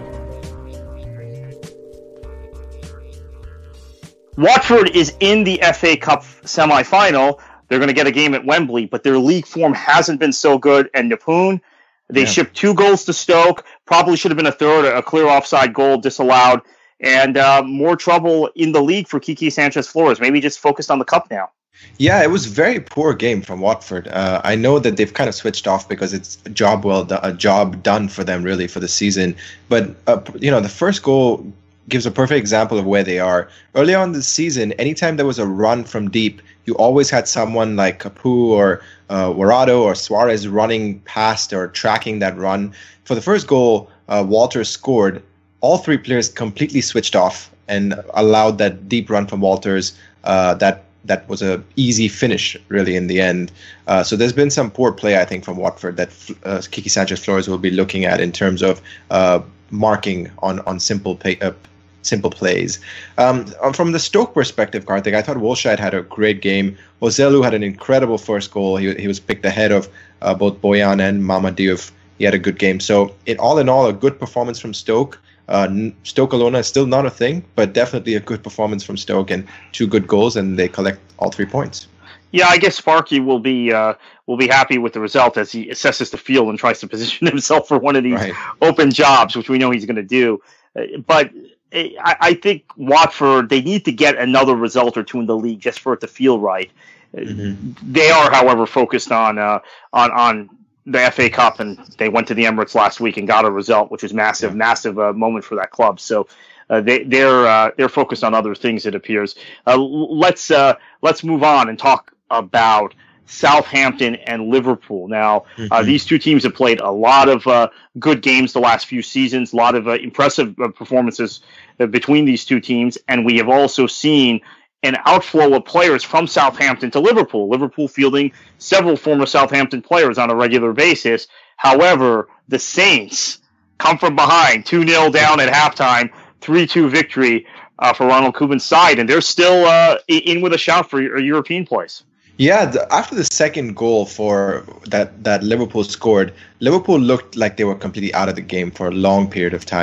[SPEAKER 2] Watford is in the F A Cup semi-final. They're going to get a game at Wembley, but their league form hasn't been so good. And Nipun, they yeah. shipped two goals to Stoke. Probably should have been a third, a clear offside goal disallowed. And uh, more trouble in the league for Kiki Sanchez-Flores. Maybe just focused on the cup now.
[SPEAKER 3] Yeah, it was a very poor game from Watford. Uh, I know that they've kind of switched off because it's a job well done, a job done for them really for the season. But uh, you know, the first goal gives a perfect example of where they are. Early on this season, anytime there was a run from deep, you always had someone like Capu or uh, Warado or Suarez running past or tracking that run. For the first goal, uh, Walters scored. All three players completely switched off and allowed that deep run from Walters. Uh, that that was a easy finish, really, in the end. Uh, so there's been some poor play, I think, from Watford that uh, Kiki Sanchez-Flores will be looking at in terms of uh, marking on on simple pay, uh, simple plays. Um, from the Stoke perspective, Kartik, I thought Wolscheid had a great game. Ozelu had an incredible first goal. He he was picked ahead of uh, both Boyan and Mama Diouf. He had a good game. So in all in all, a good performance from Stoke. Uh, Stoke Alona is still not a thing, but definitely a good performance from Stoke and two good goals, and they collect all three points.
[SPEAKER 2] Yeah, I guess Sparky will be uh, will be happy with the result as he assesses the field and tries to position himself for one of these right. open jobs, which we know he's going to do. Uh, but I, I think Watford, they need to get another result or two in the league just for it to feel right. Mm-hmm. They are, however, focused on uh, on on. the F A Cup, and they went to the Emirates last week and got a result, which was massive, yeah. massive uh, moment for that club. So uh, they, they're uh, they're focused on other things, it appears. Uh, let's uh, let's move on and talk about Southampton and Liverpool. Now, mm-hmm. uh, these two teams have played a lot of uh, good games the last few seasons, a lot of uh, impressive uh, performances uh, between these two teams, and we have also seen an outflow of players from Southampton to Liverpool. Liverpool fielding several former Southampton players on a regular basis. However, the Saints come from behind, two nil down at halftime, three two victory uh, for Ronald Koeman's side, and they're still uh, in with a shout for a European place.
[SPEAKER 3] Yeah, the, after the second goal for that, that Liverpool scored, Liverpool looked like they were completely out of the game for a long period of time.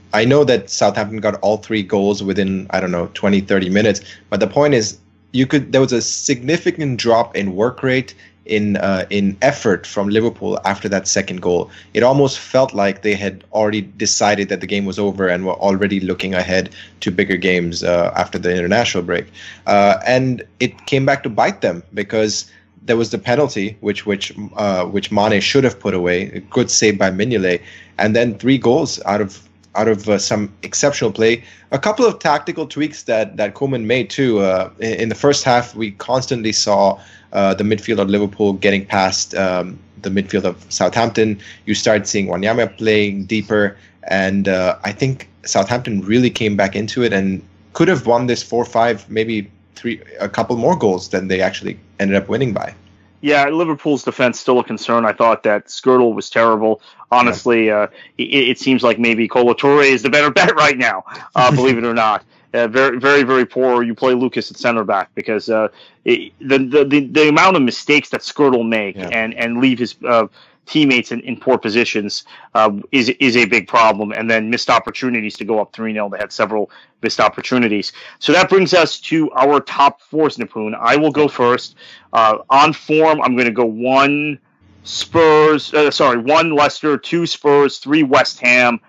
[SPEAKER 3] I know that Southampton got all three goals within, I don't know, twenty, thirty minutes. But the point is, you could there was a significant drop in work rate, in uh, in effort from Liverpool after that second goal. It almost felt like they had already decided that the game was over and were already looking ahead to bigger games uh, after the international break. Uh, and it came back to bite them because there was the penalty, which which uh, which Mane should have put away. A good save by Mignolet, and then three goals out of out of uh, some exceptional play. A couple of tactical tweaks that that Koeman made too. Uh, in, in the first half, we constantly saw uh, the midfield of Liverpool getting past um, the midfield of Southampton. You started seeing Wanyama playing deeper, and uh, I think Southampton really came back into it and could have won this four five, maybe three, a couple more goals than they actually ended up winning by.
[SPEAKER 2] Yeah, Liverpool's defense still a concern. I thought that Skrtel was terrible. Honestly, yeah. uh, it, it seems like maybe Kolo Touré is the better bet right now, uh, believe it or not. Uh, very, very, very poor. You play Lucas at center back because uh, it, the, the the the amount of mistakes that Skrtel make yeah. and and leave his uh, teammates in, in poor positions uh, is is a big problem. And then missed opportunities to go up three nil. They had several missed opportunities. So that brings us to our top fours, Nipun. I will go first. Uh, on form, I'm going to go one Spurs, uh, sorry, one Leicester, two Spurs, three West Ham,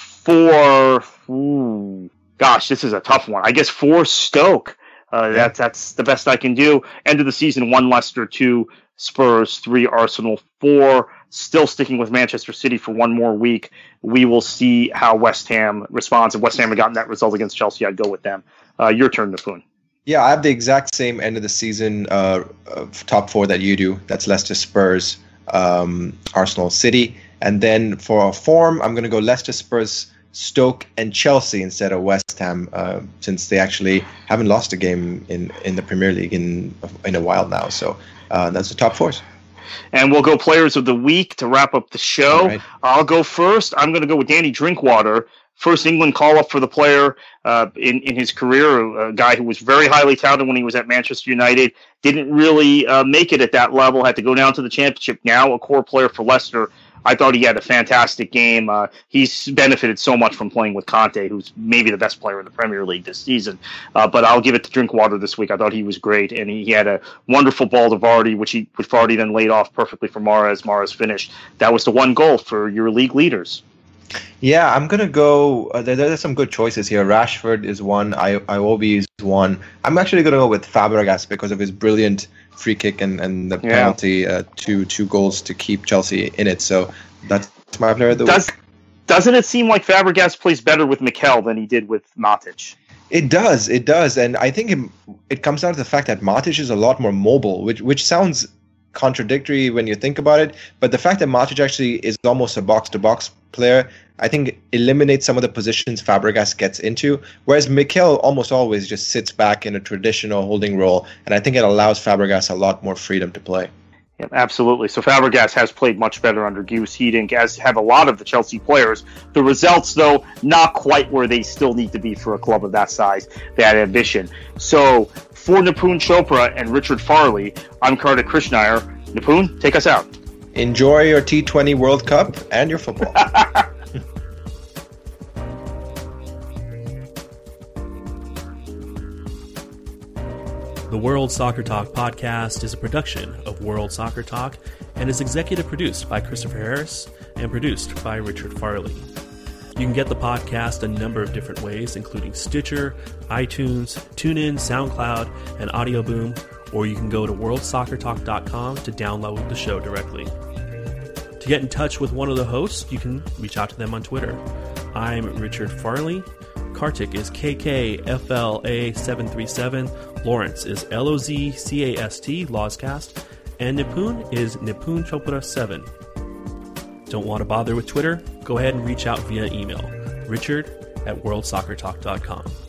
[SPEAKER 2] four, ooh, gosh, this is a tough one. I guess four Stoke. Uh, yeah. That's that's the best I can do. End of the season, one Leicester, two Spurs, three Arsenal, four. Still sticking with Manchester City for one more week. We will see how West Ham responds. If West Ham had gotten that result against Chelsea, I'd go with them. Uh, your turn, Nipun.
[SPEAKER 3] Yeah, I have the exact same end of the season uh, top four that you do. That's Leicester, Spurs, um, Arsenal, City. And then for a form, I'm going to go Leicester, Spurs, Stoke, and Chelsea instead of West Ham, uh, since they actually haven't lost a game in, in the Premier League in in a while now. So uh, that's the top fours.
[SPEAKER 2] And we'll go players of the week to wrap up the show. Right. I'll go first. I'm going to go with Danny Drinkwater. First England call-up for the player uh, in, in his career, a guy who was very highly touted when he was at Manchester United, didn't really uh, make it at that level, had to go down to the championship, now a core player for Leicester. I thought he had a fantastic game. Uh, he's benefited so much from playing with Conte, who's maybe the best player in the Premier League this season. Uh, but I'll give it to Drinkwater this week. I thought he was great, and he, he had a wonderful ball to Vardy, which he which Vardy then laid off perfectly for Mahrez. Mahrez finished. That was the one goal for your league leaders.
[SPEAKER 3] Yeah, I'm going to go. Uh, there, there's some good choices here. Rashford is one. I, Iwobi is one. I'm actually going to go with Fabregas because of his brilliant free kick and, and the yeah. penalty, uh, two two goals to keep Chelsea in it. So that's my player of the
[SPEAKER 2] Does,
[SPEAKER 3] week.
[SPEAKER 2] Doesn't it seem like Fabregas plays better with Mikel than he did with Matic?
[SPEAKER 3] It does. It does. And I think it, it comes down to the fact that Matic is a lot more mobile, which which sounds contradictory when you think about it. But the fact that Matic actually is almost a box-to-box player, I think eliminates some of the positions Fabregas gets into, whereas Mikel almost always just sits back in a traditional holding role, and I think it allows Fabregas a lot more freedom to play.
[SPEAKER 2] Yeah, absolutely. So Fabregas has played much better under Guus Hiddink, as have a lot of the Chelsea players. The results, though, not quite where they still need to be for a club of that size, that ambition. So for Nipun Chopra and Richard Farley, I'm Kartik Krishnaiyer. Nipun, take us out.
[SPEAKER 3] Enjoy your T twenty World Cup and your football.
[SPEAKER 1] The World Soccer Talk podcast is a production of World Soccer Talk and is executive produced by Christopher Harris and produced by Richard Farley. You can get the podcast a number of different ways, including Stitcher, iTunes, TuneIn, SoundCloud, and Audio Boom, or you can go to world soccer talk dot com to download the show directly. To get in touch with one of the hosts, you can reach out to them on Twitter. I'm Richard Farley. Kartik is K K F L A seven three seven. Lawrence is L O Z C A S T, Lawscast. And Nipun is Nipun Chopra seven. Don't want to bother with Twitter? Go ahead and reach out via email. Richard at world soccer talk dot com.